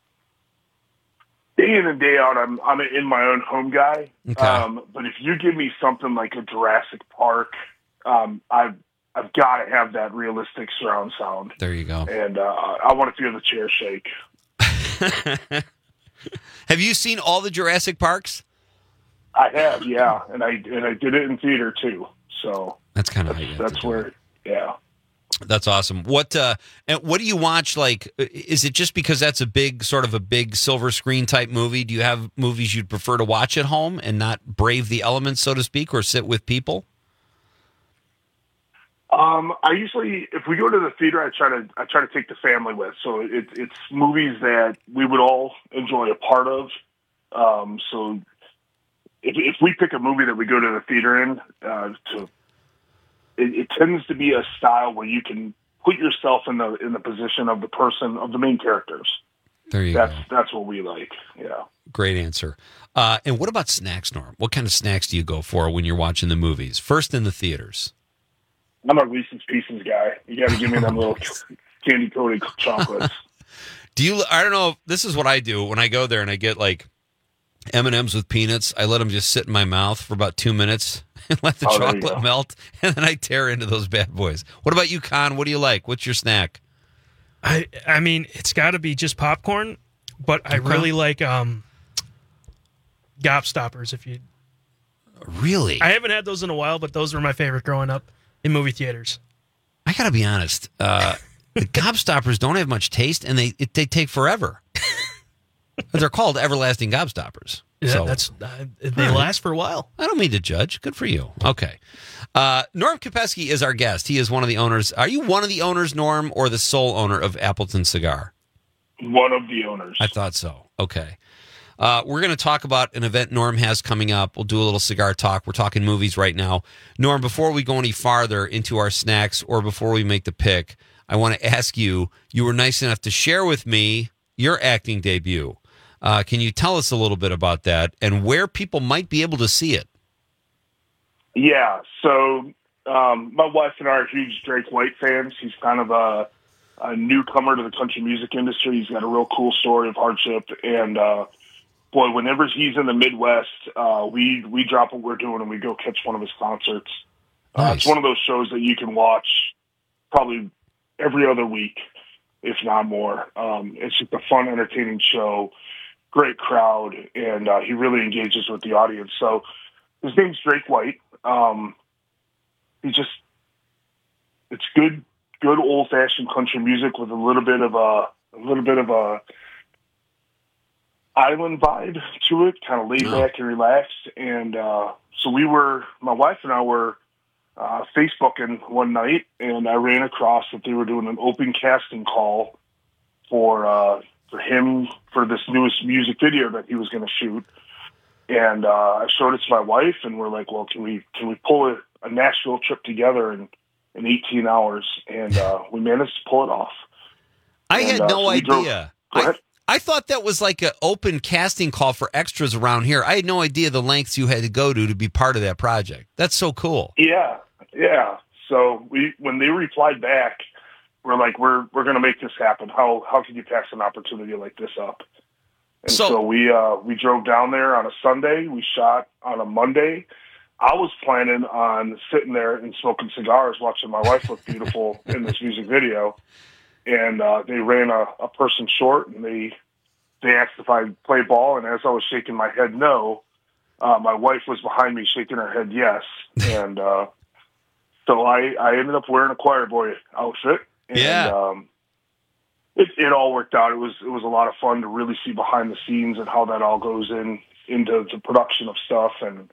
Day in and day out, I'm an in my own home guy. Okay. But if you give me something like a Jurassic Park, I've got to have that realistic surround sound. There you go. And I want to feel the chair shake. Have you seen all the Jurassic Parks? I have, yeah, and I did it in theater too. So that's kind of that's where, yeah. That's awesome. What and what do you watch? Is it just because that's a big silver screen type movie? Do you have movies you'd prefer to watch at home and not brave the elements, so to speak, or sit with people? I usually, if we go to the theater, I try to take the family with. So it's movies that we would all enjoy a part of. So if we pick a movie that we go to the theater in, it tends to be a style where you can put yourself in the position of the main characters. There you go. That's what we like. Yeah. Great answer. And what about snacks, Norm? What kind of snacks do you go for when you're watching the movies? First in the theaters. I'm a Reese's Pieces guy. You got to give me them little candy coated chocolates. I don't know. This is what I do when I go there and I get M&Ms with peanuts. I let them just sit in my mouth for about 2 minutes and let the chocolate melt, and then I tear into those bad boys. What about you, Con? What do you like? What's your snack? I mean, it's got to be just popcorn, but I really like Gobstoppers. Really? I haven't had those in a while, but those were my favorite growing up in movie theaters. I got to be honest. The Gobstoppers don't have much taste, and they take forever. They're called everlasting Gobstoppers. Yeah, so, they last for a while. I don't mean to judge. Good for you. Okay. Norm Kopecky is our guest. He is one of the owners. Are you one of the owners, Norm, or the sole owner of Appleton Cigar? One of the owners. I thought so. Okay. We're going to talk about an event Norm has coming up. We'll do a little cigar talk. We're talking movies right now. Norm, before we go any farther into our snacks or before we make the pick, I want to ask you were nice enough to share with me your acting debut. Can you tell us a little bit about that and where people might be able to see it? Yeah. So my wife and I are huge Drake White fans. He's kind of a newcomer to the country music industry. He's got a real cool story of hardship. And, boy, whenever he's in the Midwest, we drop what we're doing and we go catch one of his concerts. Nice. It's one of those shows that you can watch probably every other week, if not more. It's just a fun, entertaining show, great crowd, and he really engages with the audience. So his name's Drake White. It's good old-fashioned country music with a little bit of a island vibe to it, kind of laid back and relaxed. And so my wife and I were Facebooking one night, and I ran across that they were doing an open casting call for him for this newest music video that he was going to shoot. And I showed it to my wife, and we're like, well, can we pull a Nashville trip together in 18 hours? And we managed to pull it off. I had no so we drove- idea. Go ahead. I thought that was like an open casting call for extras around here. I had no idea the lengths you had to go to be part of that project. That's so cool. Yeah. So when they replied back, we're like, we're going to make this happen. How can you pass an opportunity like this up? And so we drove down there on a Sunday. We shot on a Monday. I was planning on sitting there and smoking cigars, watching my wife look beautiful in this music video. And they ran a person short, and they asked if I'd play ball. And as I was shaking my head no, my wife was behind me shaking her head yes. And so I ended up wearing a choir boy outfit. And, it all worked out. It was a lot of fun to really see behind the scenes and how that all goes into the production of stuff. And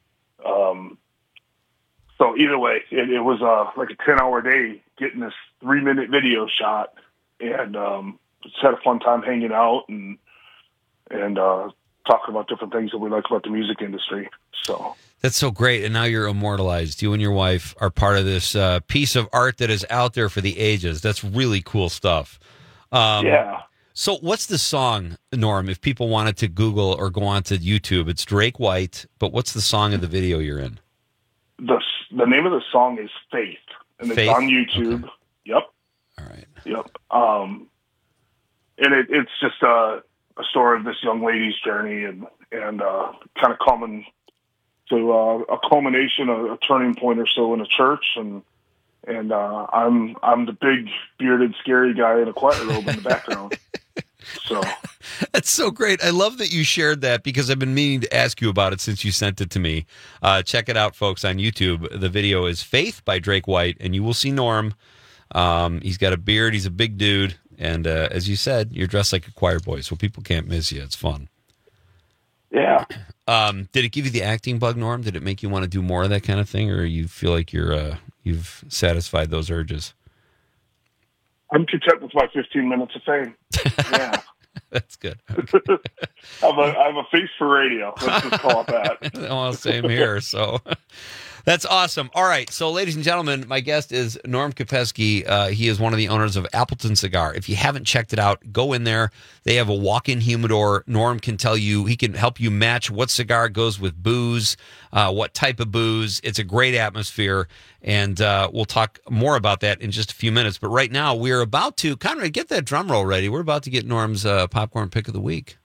so either way, it was like a 10-hour day getting this 3-minute video shot, and just had a fun time hanging out and talking about different things that we like about the music industry. So that's so great. And now you're immortalized. You and your wife are part of this piece of art that is out there for the ages. That's really cool stuff. Yeah. So what's the song, Norm, if people wanted to Google or go on to YouTube? It's Drake White, but what's the song of the video you're in? The name of the song is Faith, and it's on YouTube. Okay. Yep. All right. Yep. And it's just a story of this young lady's journey and kind of coming to a culmination, a turning point or so in a church, and I'm the big bearded scary guy in a choir robe in the background. So that's so great. I love that you shared that because I've been meaning to ask you about it since you sent it to me. Check it out, folks, on YouTube. The video is Faith by Drake White, and you will see Norm. He's got a beard. He's a big dude. And as you said, you're dressed like a choir boy, so people can't miss you. It's fun. Yeah. Did it give you the acting bug, Norm? Did it make you want to do more of that kind of thing, or you feel like you've satisfied those urges? I'm content with my 15 minutes of fame. Yeah. That's good. Okay. I have a face for radio. Let's just call it that. Well, same here. So that's awesome. All right. So, ladies and gentlemen, my guest is Norm Kopecky. He is one of the owners of Appleton Cigar. If you haven't checked it out, go in there. They have a walk-in humidor. Norm can tell you, he can help you match what cigar goes with booze, what type of booze. It's a great atmosphere. And we'll talk more about that in just a few minutes. But right now, we're about to, Conrad, get that drum roll ready. We're about to get Norm's popcorn pick of the week.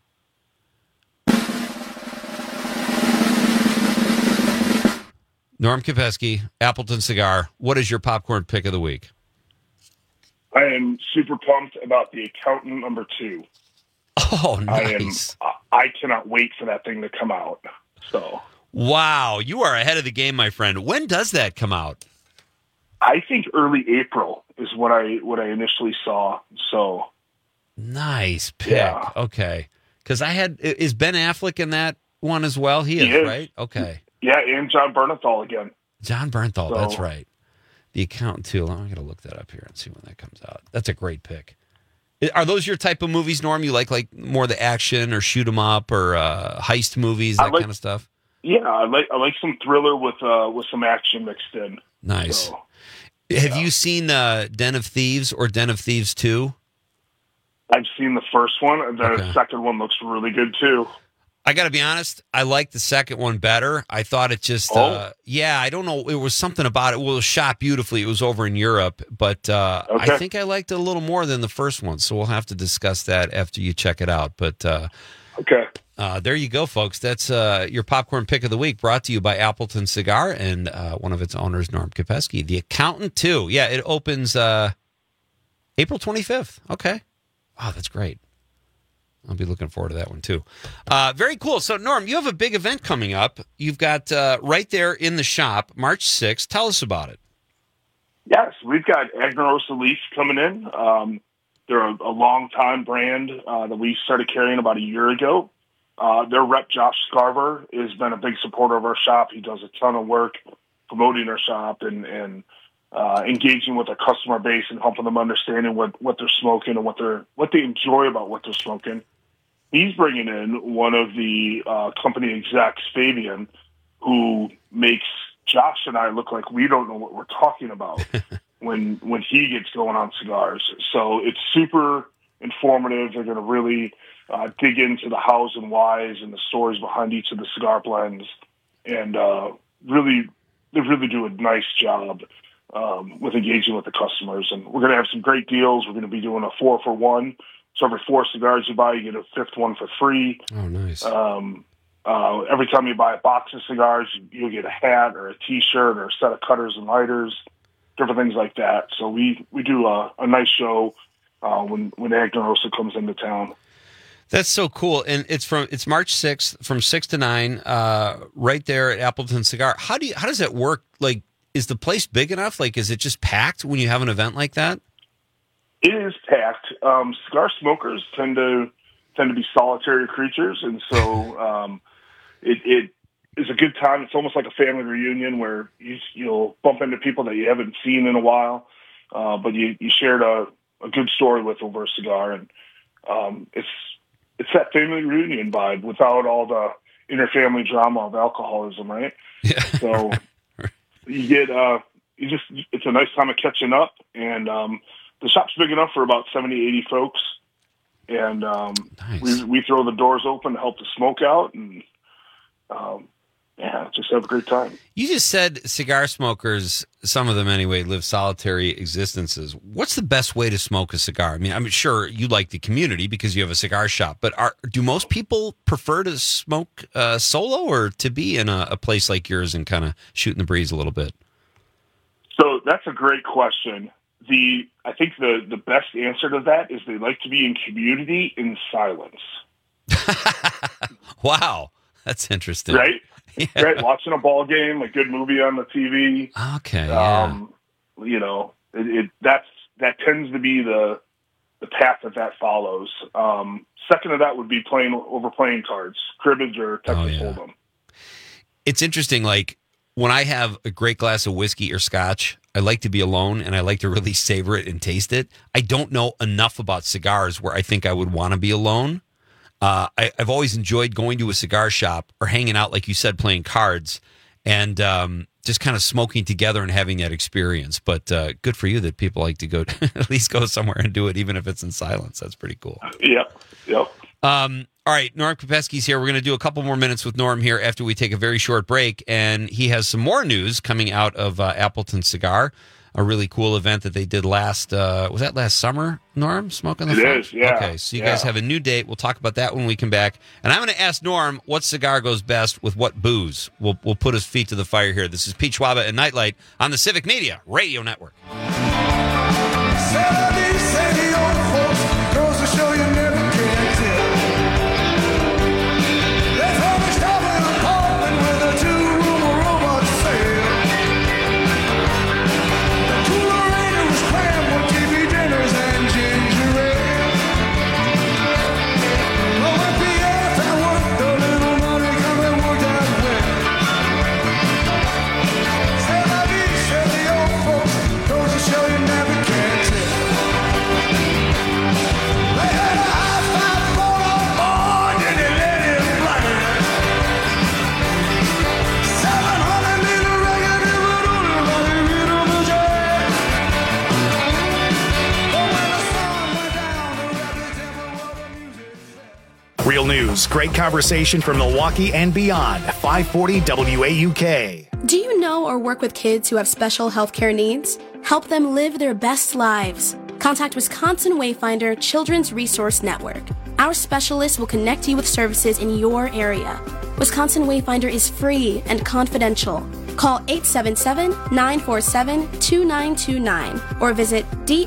Norm Kopecky, Appleton Cigar. What is your popcorn pick of the week? I am super pumped about The Accountant #2. Oh, nice. I cannot wait for that thing to come out. So, wow, you are ahead of the game, my friend. When does that come out? I think early April is what I initially saw. So, nice pick. Yeah. Okay, because is Ben Affleck in that one as well? He is, right? Okay. Yeah, and John Bernthal again. John Bernthal, that's right. The Accountant too. I'm going to look that up here and see when that comes out. That's a great pick. Are those your type of movies, Norm? You like more the action or shoot 'em up or heist movies, that kind of stuff? Yeah, I like some thriller with some action mixed in. Nice. So, have you seen Den of Thieves or Den of Thieves 2? I've seen the first one, and the second one looks really good too. I got to be honest, I like the second one better. I thought it just, I don't know. It was something about it. Well, it was shot beautifully. It was over in Europe, but I think I liked it a little more than the first one. So we'll have to discuss that after you check it out. But there you go, folks. That's your popcorn pick of the week, brought to you by Appleton Cigar and one of its owners, Norm Kopeski. The Accountant 2. Yeah, it opens April 25th. Okay. Wow, that's great. I'll be looking forward to that one, too. Very cool. So, Norm, you have a big event coming up. You've got right there in the shop, March 6th. Tell us about it. Yes, we've got Agnerosa Leaf coming in. They're a long-time brand that we started carrying about a year ago. Their rep, Josh Scarver, has been a big supporter of our shop. He does a ton of work promoting our shop and engaging with our customer base and helping them understanding what they're smoking and what they enjoy about what they're smoking. He's bringing in one of the company execs, Fabian, who makes Josh and I look like we don't know what we're talking about when he gets going on cigars. So it's super informative. They're going to really dig into the hows and whys and the stories behind each of the cigar blends, and they really do a nice job with engaging with the customers. And we're going to have some great deals. We're going to be doing a 4-for-1. So every 4 cigars you buy, you get a 5th one for free. Oh, nice. Every time you buy a box of cigars, you'll get a hat or a T-shirt or a set of cutters and lighters, different things like that. So we do a nice show when Agnerosa comes into town. That's so cool. And it's March 6th from 6 to 9 right there at Appleton Cigar. How does that work? Like, is the place big enough? Like, is it just packed when you have an event like that? It is packed. Cigar smokers tend to be solitary creatures, and so it is a good time. It's almost like a family reunion where you'll bump into people that you haven't seen in a while, but you shared a good story with over a cigar, and it's that family reunion vibe without all the inter-family drama of alcoholism, right? Yeah. So you get it's a nice time of catching up, and the shop's big enough for about 70, 80 folks, and nice. we throw the doors open to help the smoke out, and just have a great time. You just said cigar smokers, some of them anyway, live solitary existences. What's the best way to smoke a cigar? I mean, I'm sure you like the community because you have a cigar shop, but do most people prefer to smoke solo or to be in a place like yours and kind of shooting the breeze a little bit? So that's a great question. I think the best answer to that is they like to be in community in silence. Wow, that's interesting. Right? Yeah. Right? Watching a ball game, a good movie on the TV. Okay. That tends to be the path that follows. Second to that would be playing cards, cribbage or Texas Hold'em. It's interesting. Like when I have a great glass of whiskey or scotch, I like to be alone and I like to really savor it and taste it. I don't know enough about cigars where I think I would want to be alone. I've always enjoyed going to a cigar shop or hanging out, like you said, playing cards and just kind of smoking together and having that experience. But good for you that people like to go at least go somewhere and do it, even if it's in silence. That's pretty cool. Yep. All right, Norm Kopeski's here. We're going to do a couple more minutes with Norm here after we take a very short break. And he has some more news coming out of Appleton Cigar, a really cool event that they did was that last summer, Norm? Smoking the Fun? It is, yeah. Okay, so you guys have a new date. We'll talk about that when we come back. And I'm going to ask Norm what cigar goes best with what booze. We'll put his feet to the fire here. This is Pete Schwaba and Nightlight on the Civic Media Radio Network. great conversation from Milwaukee and beyond. 540 WAUK. Do you know or work with kids who have special healthcare needs? Help them live their best lives. Contact Wisconsin Wayfinder Children's Resource Network. Our specialists will connect you with services in your area. Wisconsin Wayfinder is free and confidential. Call 877-947-2929 or visit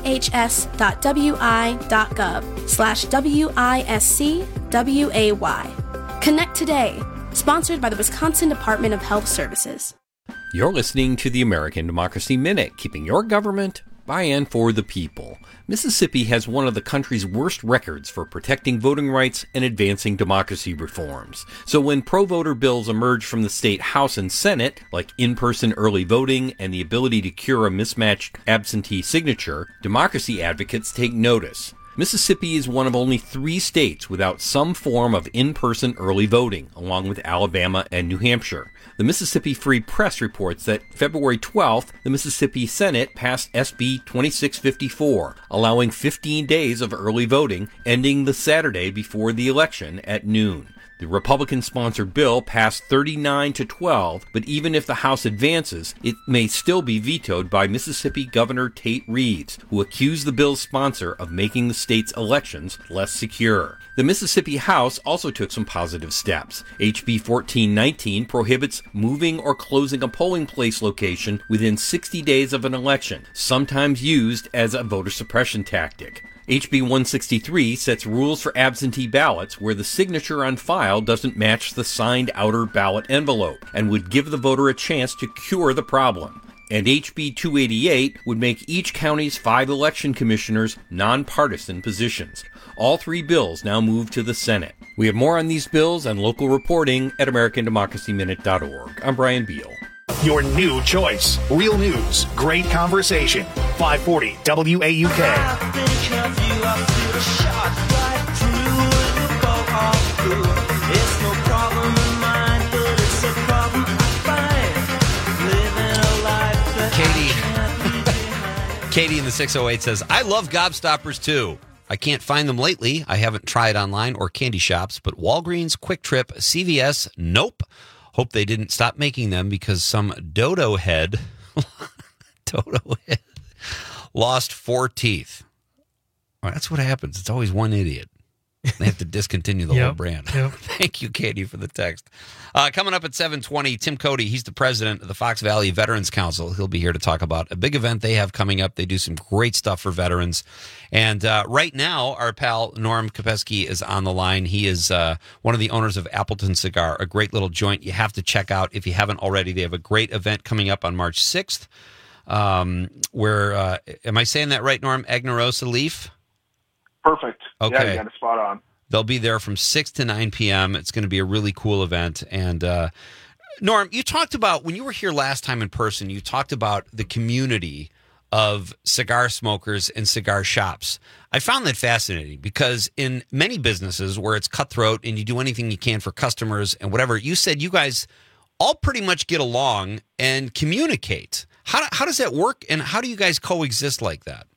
dhs.wi.gov/WISCWAY. Connect today. Sponsored by the Wisconsin Department of Health Services. You're listening to the American Democracy Minute, keeping your government by and for the people. Mississippi has one of the country's worst records for protecting voting rights and advancing democracy reforms. So when pro-voter bills emerge from the state House and Senate, like in-person early voting and the ability to cure a mismatched absentee signature, democracy advocates take notice. Mississippi is one of only 3 states without some form of in-person early voting, along with Alabama and New Hampshire. The Mississippi Free Press reports that February 12th, the Mississippi Senate passed SB 2654, allowing 15 days of early voting, ending the Saturday before the election at noon. The Republican-sponsored bill passed 39-12, but even if the House advances, it may still be vetoed by Mississippi Governor Tate Reeves, who accused the bill's sponsor of making the state's elections less secure. The Mississippi House also took some positive steps. HB 1419 prohibits moving or closing a polling place location within 60 days of an election, sometimes used as a voter suppression tactic. HB 163 sets rules for absentee ballots where the signature on file doesn't match the signed outer ballot envelope and would give the voter a chance to cure the problem. And HB 288 would make each county's 5 election commissioners nonpartisan positions. All 3 bills now move to the Senate. We have more on these bills and local reporting at AmericanDemocracyMinute.org. I'm Brian Beal. Your new choice. Real news. Great conversation. 540 WAUK. Katie in the 608 says, I love Gobstoppers too. I can't find them lately. I haven't tried online or candy shops, but Walgreens, Quick Trip, CVS, nope. Hope they didn't stop making them because some dodo head lost 4 teeth. Well, that's what happens. It's always one idiot. They have to discontinue the whole brand. Yep. Thank you, Katie, for the text. Coming up at 7:20, Tim Cody. He's the president of the Fox Valley Veterans Council. He'll be here to talk about a big event they have coming up. They do some great stuff for veterans. And right now, our pal Norm Kopeski is on the line. He is one of the owners of Appleton Cigar, a great little joint you have to check out if you haven't already. They have a great event coming up on March 6th. Where, am I saying that right, Norm? Agnarosa Leaf? Perfect. Okay. Yeah, you got it spot on. They'll be there from 6 to 9 p.m. It's going to be a really cool event. And Norm, you talked about, when you were here last time in person, you talked about the community of cigar smokers and cigar shops. I found that fascinating because in many businesses where it's cutthroat and you do anything you can for customers and whatever, you said you guys all pretty much get along and communicate. How does that work, and how do you guys coexist like that?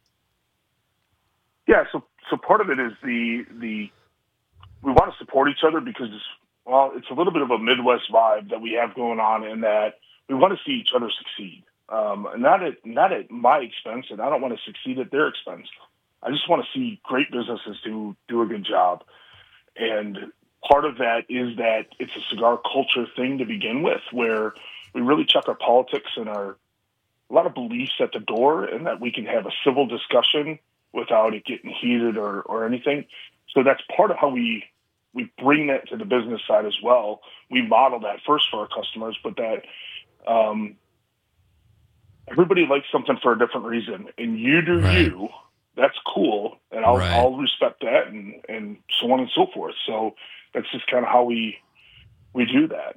Yeah, so part of it is the we want to support each other because it's a little bit of a Midwest vibe that we have going on, in that we want to see each other succeed, not at my expense, and I don't want to succeed at their expense. I just want to see great businesses do a good job, and part of that is that it's a cigar culture thing to begin with, where we really check our politics and a lot of beliefs at the door, and that we can have a civil discussion without it getting heated or anything. So that's part of how we bring that to the business side as well. We model that first for our customers, but that everybody likes something for a different reason, and you do you. That's cool, and I'll respect that, and so on and so forth. So that's just kind of how we do that.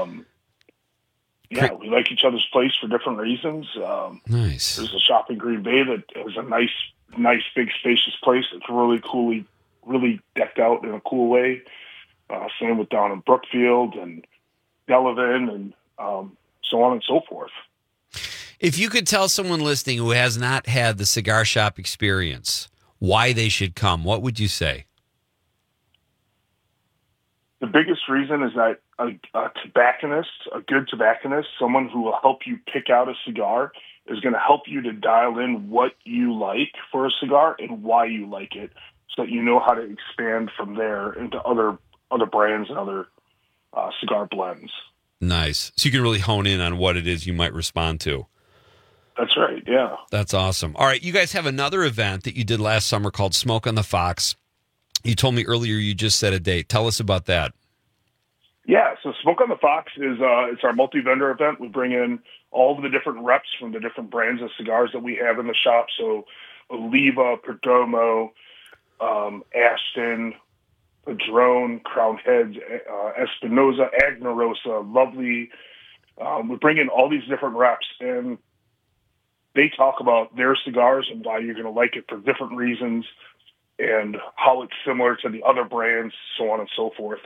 Yeah, we like each other's place for different reasons. Nice. There's a shop in Green Bay that has a nice, big, spacious place. It's really decked out in a cool way. Same with down in Brookfield and Delavan and so on and so forth. If you could tell someone listening who has not had the cigar shop experience why they should come, what would you say? the biggest reason is that a tobacconist, a good tobacconist, someone who will help you pick out a cigar, is going to help you to dial in what you like for a cigar and why you like it, so that you know how to expand from there into other brands and other cigar blends. Nice. So you can really hone in on what it is you might respond to. That's right, yeah. That's awesome. All right, you guys have another event that you did last summer called Smoke on the Fox. You told me earlier you just set a date. Tell us about that. Yeah, so Smoke on the Fox is it's our multi-vendor event. We bring in all of the different reps from the different brands of cigars that we have in the shop. So Oliva, Perdomo, Ashton, Padron, Crown Heads, Espinosa, Agnarosa, Lovely. We bring in all these different reps, and they talk about their cigars and why you're going to like it for different reasons and how it's similar to the other brands, so on and so forth.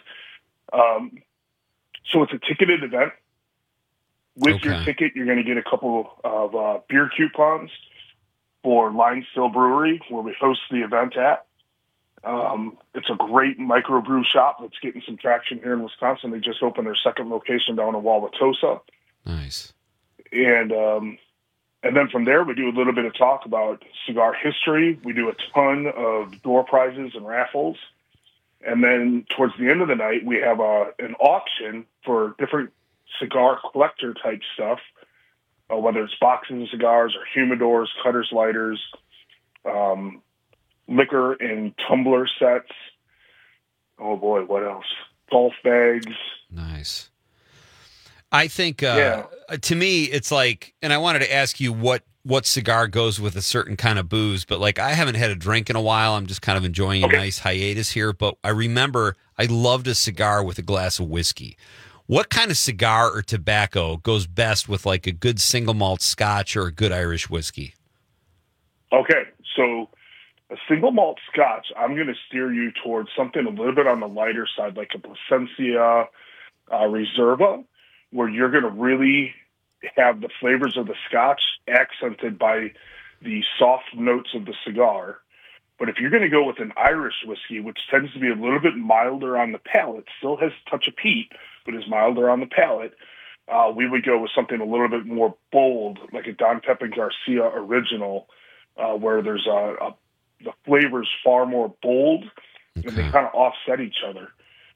So it's a ticketed event. With your ticket, you're going to get a couple of beer coupons for Line Still Brewery, where we host the event at. It's a great microbrew shop that's getting some traction here in Wisconsin. They just opened their second location down in Wauwatosa. Nice. And then from there, we do a little bit of talk about cigar history. We do a ton of door prizes and raffles. And then towards the end of the night, we have an auction for different cigar collector type stuff, whether it's boxes of cigars or humidors, cutters, lighters, liquor and tumbler sets. Oh boy, what else? Golf bags. Nice. I think, to me, it's like, and I wanted to ask you what cigar goes with a certain kind of booze, but like I haven't had a drink in a while. I'm just kind of enjoying a nice hiatus here. But I remember I loved a cigar with a glass of whiskey. What kind of cigar or tobacco goes best with like a good single malt Scotch or a good Irish whiskey? Okay, so a single malt Scotch, I'm going to steer you towards something a little bit on the lighter side, like a Plasencia Reserva, where you're going to really have the flavors of the Scotch accented by the soft notes of the cigar. But if you're going to go with an Irish whiskey, which tends to be a little bit milder on the palate, still has a touch of peat, but is milder on the palate, we would go with something a little bit more bold, like a Don Pepin Garcia Original, where there's the flavors far more bold, and they kind of offset each other.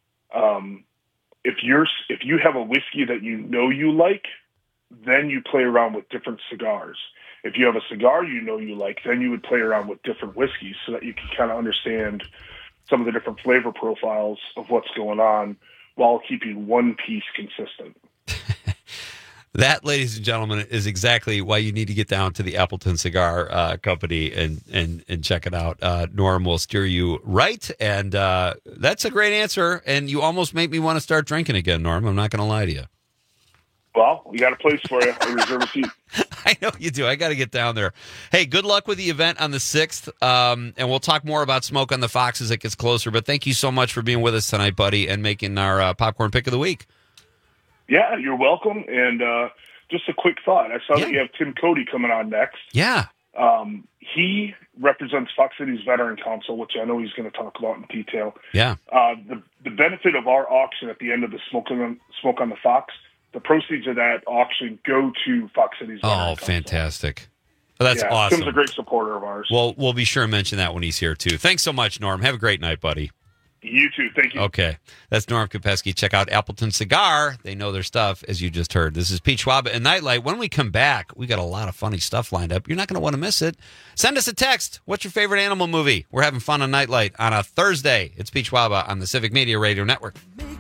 If you have a whiskey that you know you like, then you play around with different cigars. If you have a cigar you know you like, then you would play around with different whiskeys so that you can kind of understand some of the different flavor profiles of what's going on while keeping one piece consistent. That, ladies and gentlemen, is exactly why you need to get down to the Appleton Cigar Company and check it out. Norm will steer you right, and that's a great answer, and you almost make me want to start drinking again, Norm. I'm not going to lie to you. Well, we got a place for you. I reserve a seat. I know you do. I got to get down there. Hey, good luck with the event on the 6th, and we'll talk more about Smoke on the Fox as it gets closer, but thank you so much for being with us tonight, buddy, and making our popcorn pick of the week. Yeah, you're welcome. And just a quick thought. I saw that you have Tim Cody coming on next. Yeah. He represents Fox Cities Veteran Council, which I know he's going to talk about in detail. Yeah. The benefit of our auction at the end of the Smoke on the Fox, the proceeds of that auction go to Fox Cities Veteran Council. Fantastic. Well, that's awesome. Tim's a great supporter of ours. Well, we'll be sure to mention that when he's here, too. Thanks so much, Norm. Have a great night, buddy. You too. Thank you. Okay. That's Norm Kopecky. Check out Appleton Cigar. They know their stuff, as you just heard. This is Pete Schwab and Nightlight. When we come back, we got a lot of funny stuff lined up. You're not going to want to miss it. Send us a text. What's your favorite animal movie? We're having fun on Nightlight on a Thursday. It's Pete Schwab on the Civic Media Radio Network.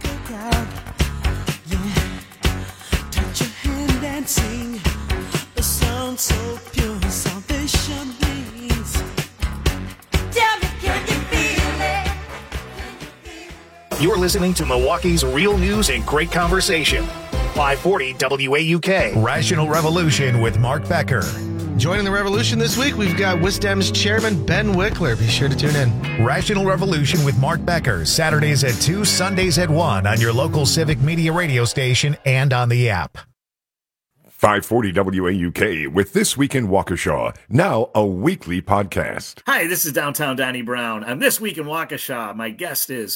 Touch your hand and sing a song so pure, salvation means. Tell me, can you feel it? You're listening to Milwaukee's real news and great conversation. 540 WAUK. Rational Revolution with Mark Becker. Joining the revolution this week, we've got WISDEM's chairman, Ben Wickler. Be sure to tune in. Rational Revolution with Mark Becker, Saturdays at 2, Sundays at 1 on your local Civic Media radio station and on the app. 540 WAUK with This Week in Waukesha, now a weekly podcast. Hi, this is Downtown Danny Brown, and This Week in Waukesha, my guest is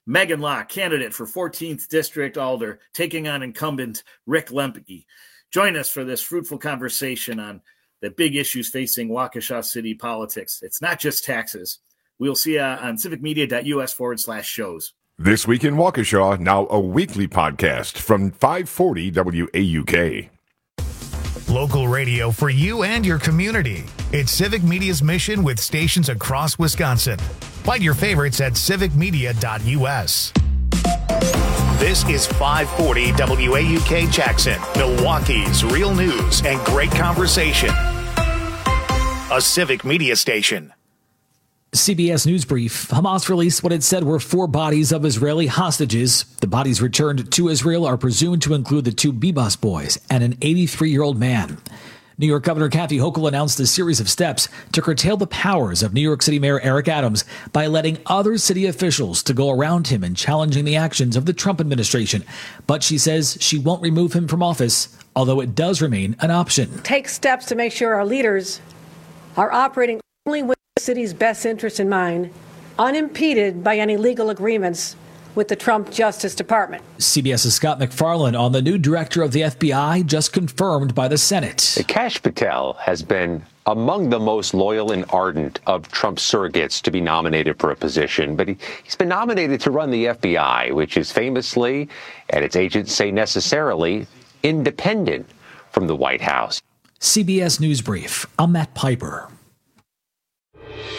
Megan Locke, candidate for 14th District Alder, taking on incumbent Rick Lemke. Join us for this fruitful conversation on the big issues facing Waukesha City politics. It's not just taxes. We'll see you on civicmedia.us/shows. This Week in Waukesha, now a weekly podcast from 540 WAUK. Local radio for you and your community. It's Civic Media's mission with stations across Wisconsin. Find your favorites at civicmedia.us. This is 540 WAUK Jackson, Milwaukee's real news and great conversation. A Civic Media station. CBS News Brief. Hamas released what it said were 4 bodies of Israeli hostages. The bodies returned to Israel are presumed to include the 2 Bibas boys and an 83-year-old man. New York Governor Kathy Hochul announced a series of steps to curtail the powers of New York City Mayor Eric Adams by letting other city officials to go around him and challenging the actions of the Trump administration. But she says she won't remove him from office, although it does remain an option. Take steps to make sure our leaders are operating only with the city's best interest in mind, unimpeded by any legal agreements with the Trump Justice Department. CBS's Scott McFarland on the new director of the FBI, just confirmed by the Senate. Kash Patel has been among the most loyal and ardent of Trump's surrogates to be nominated for a position, but he's been nominated to run the FBI, which is famously, and its agents say necessarily, independent from the White House. CBS News Brief. I'm Matt Piper.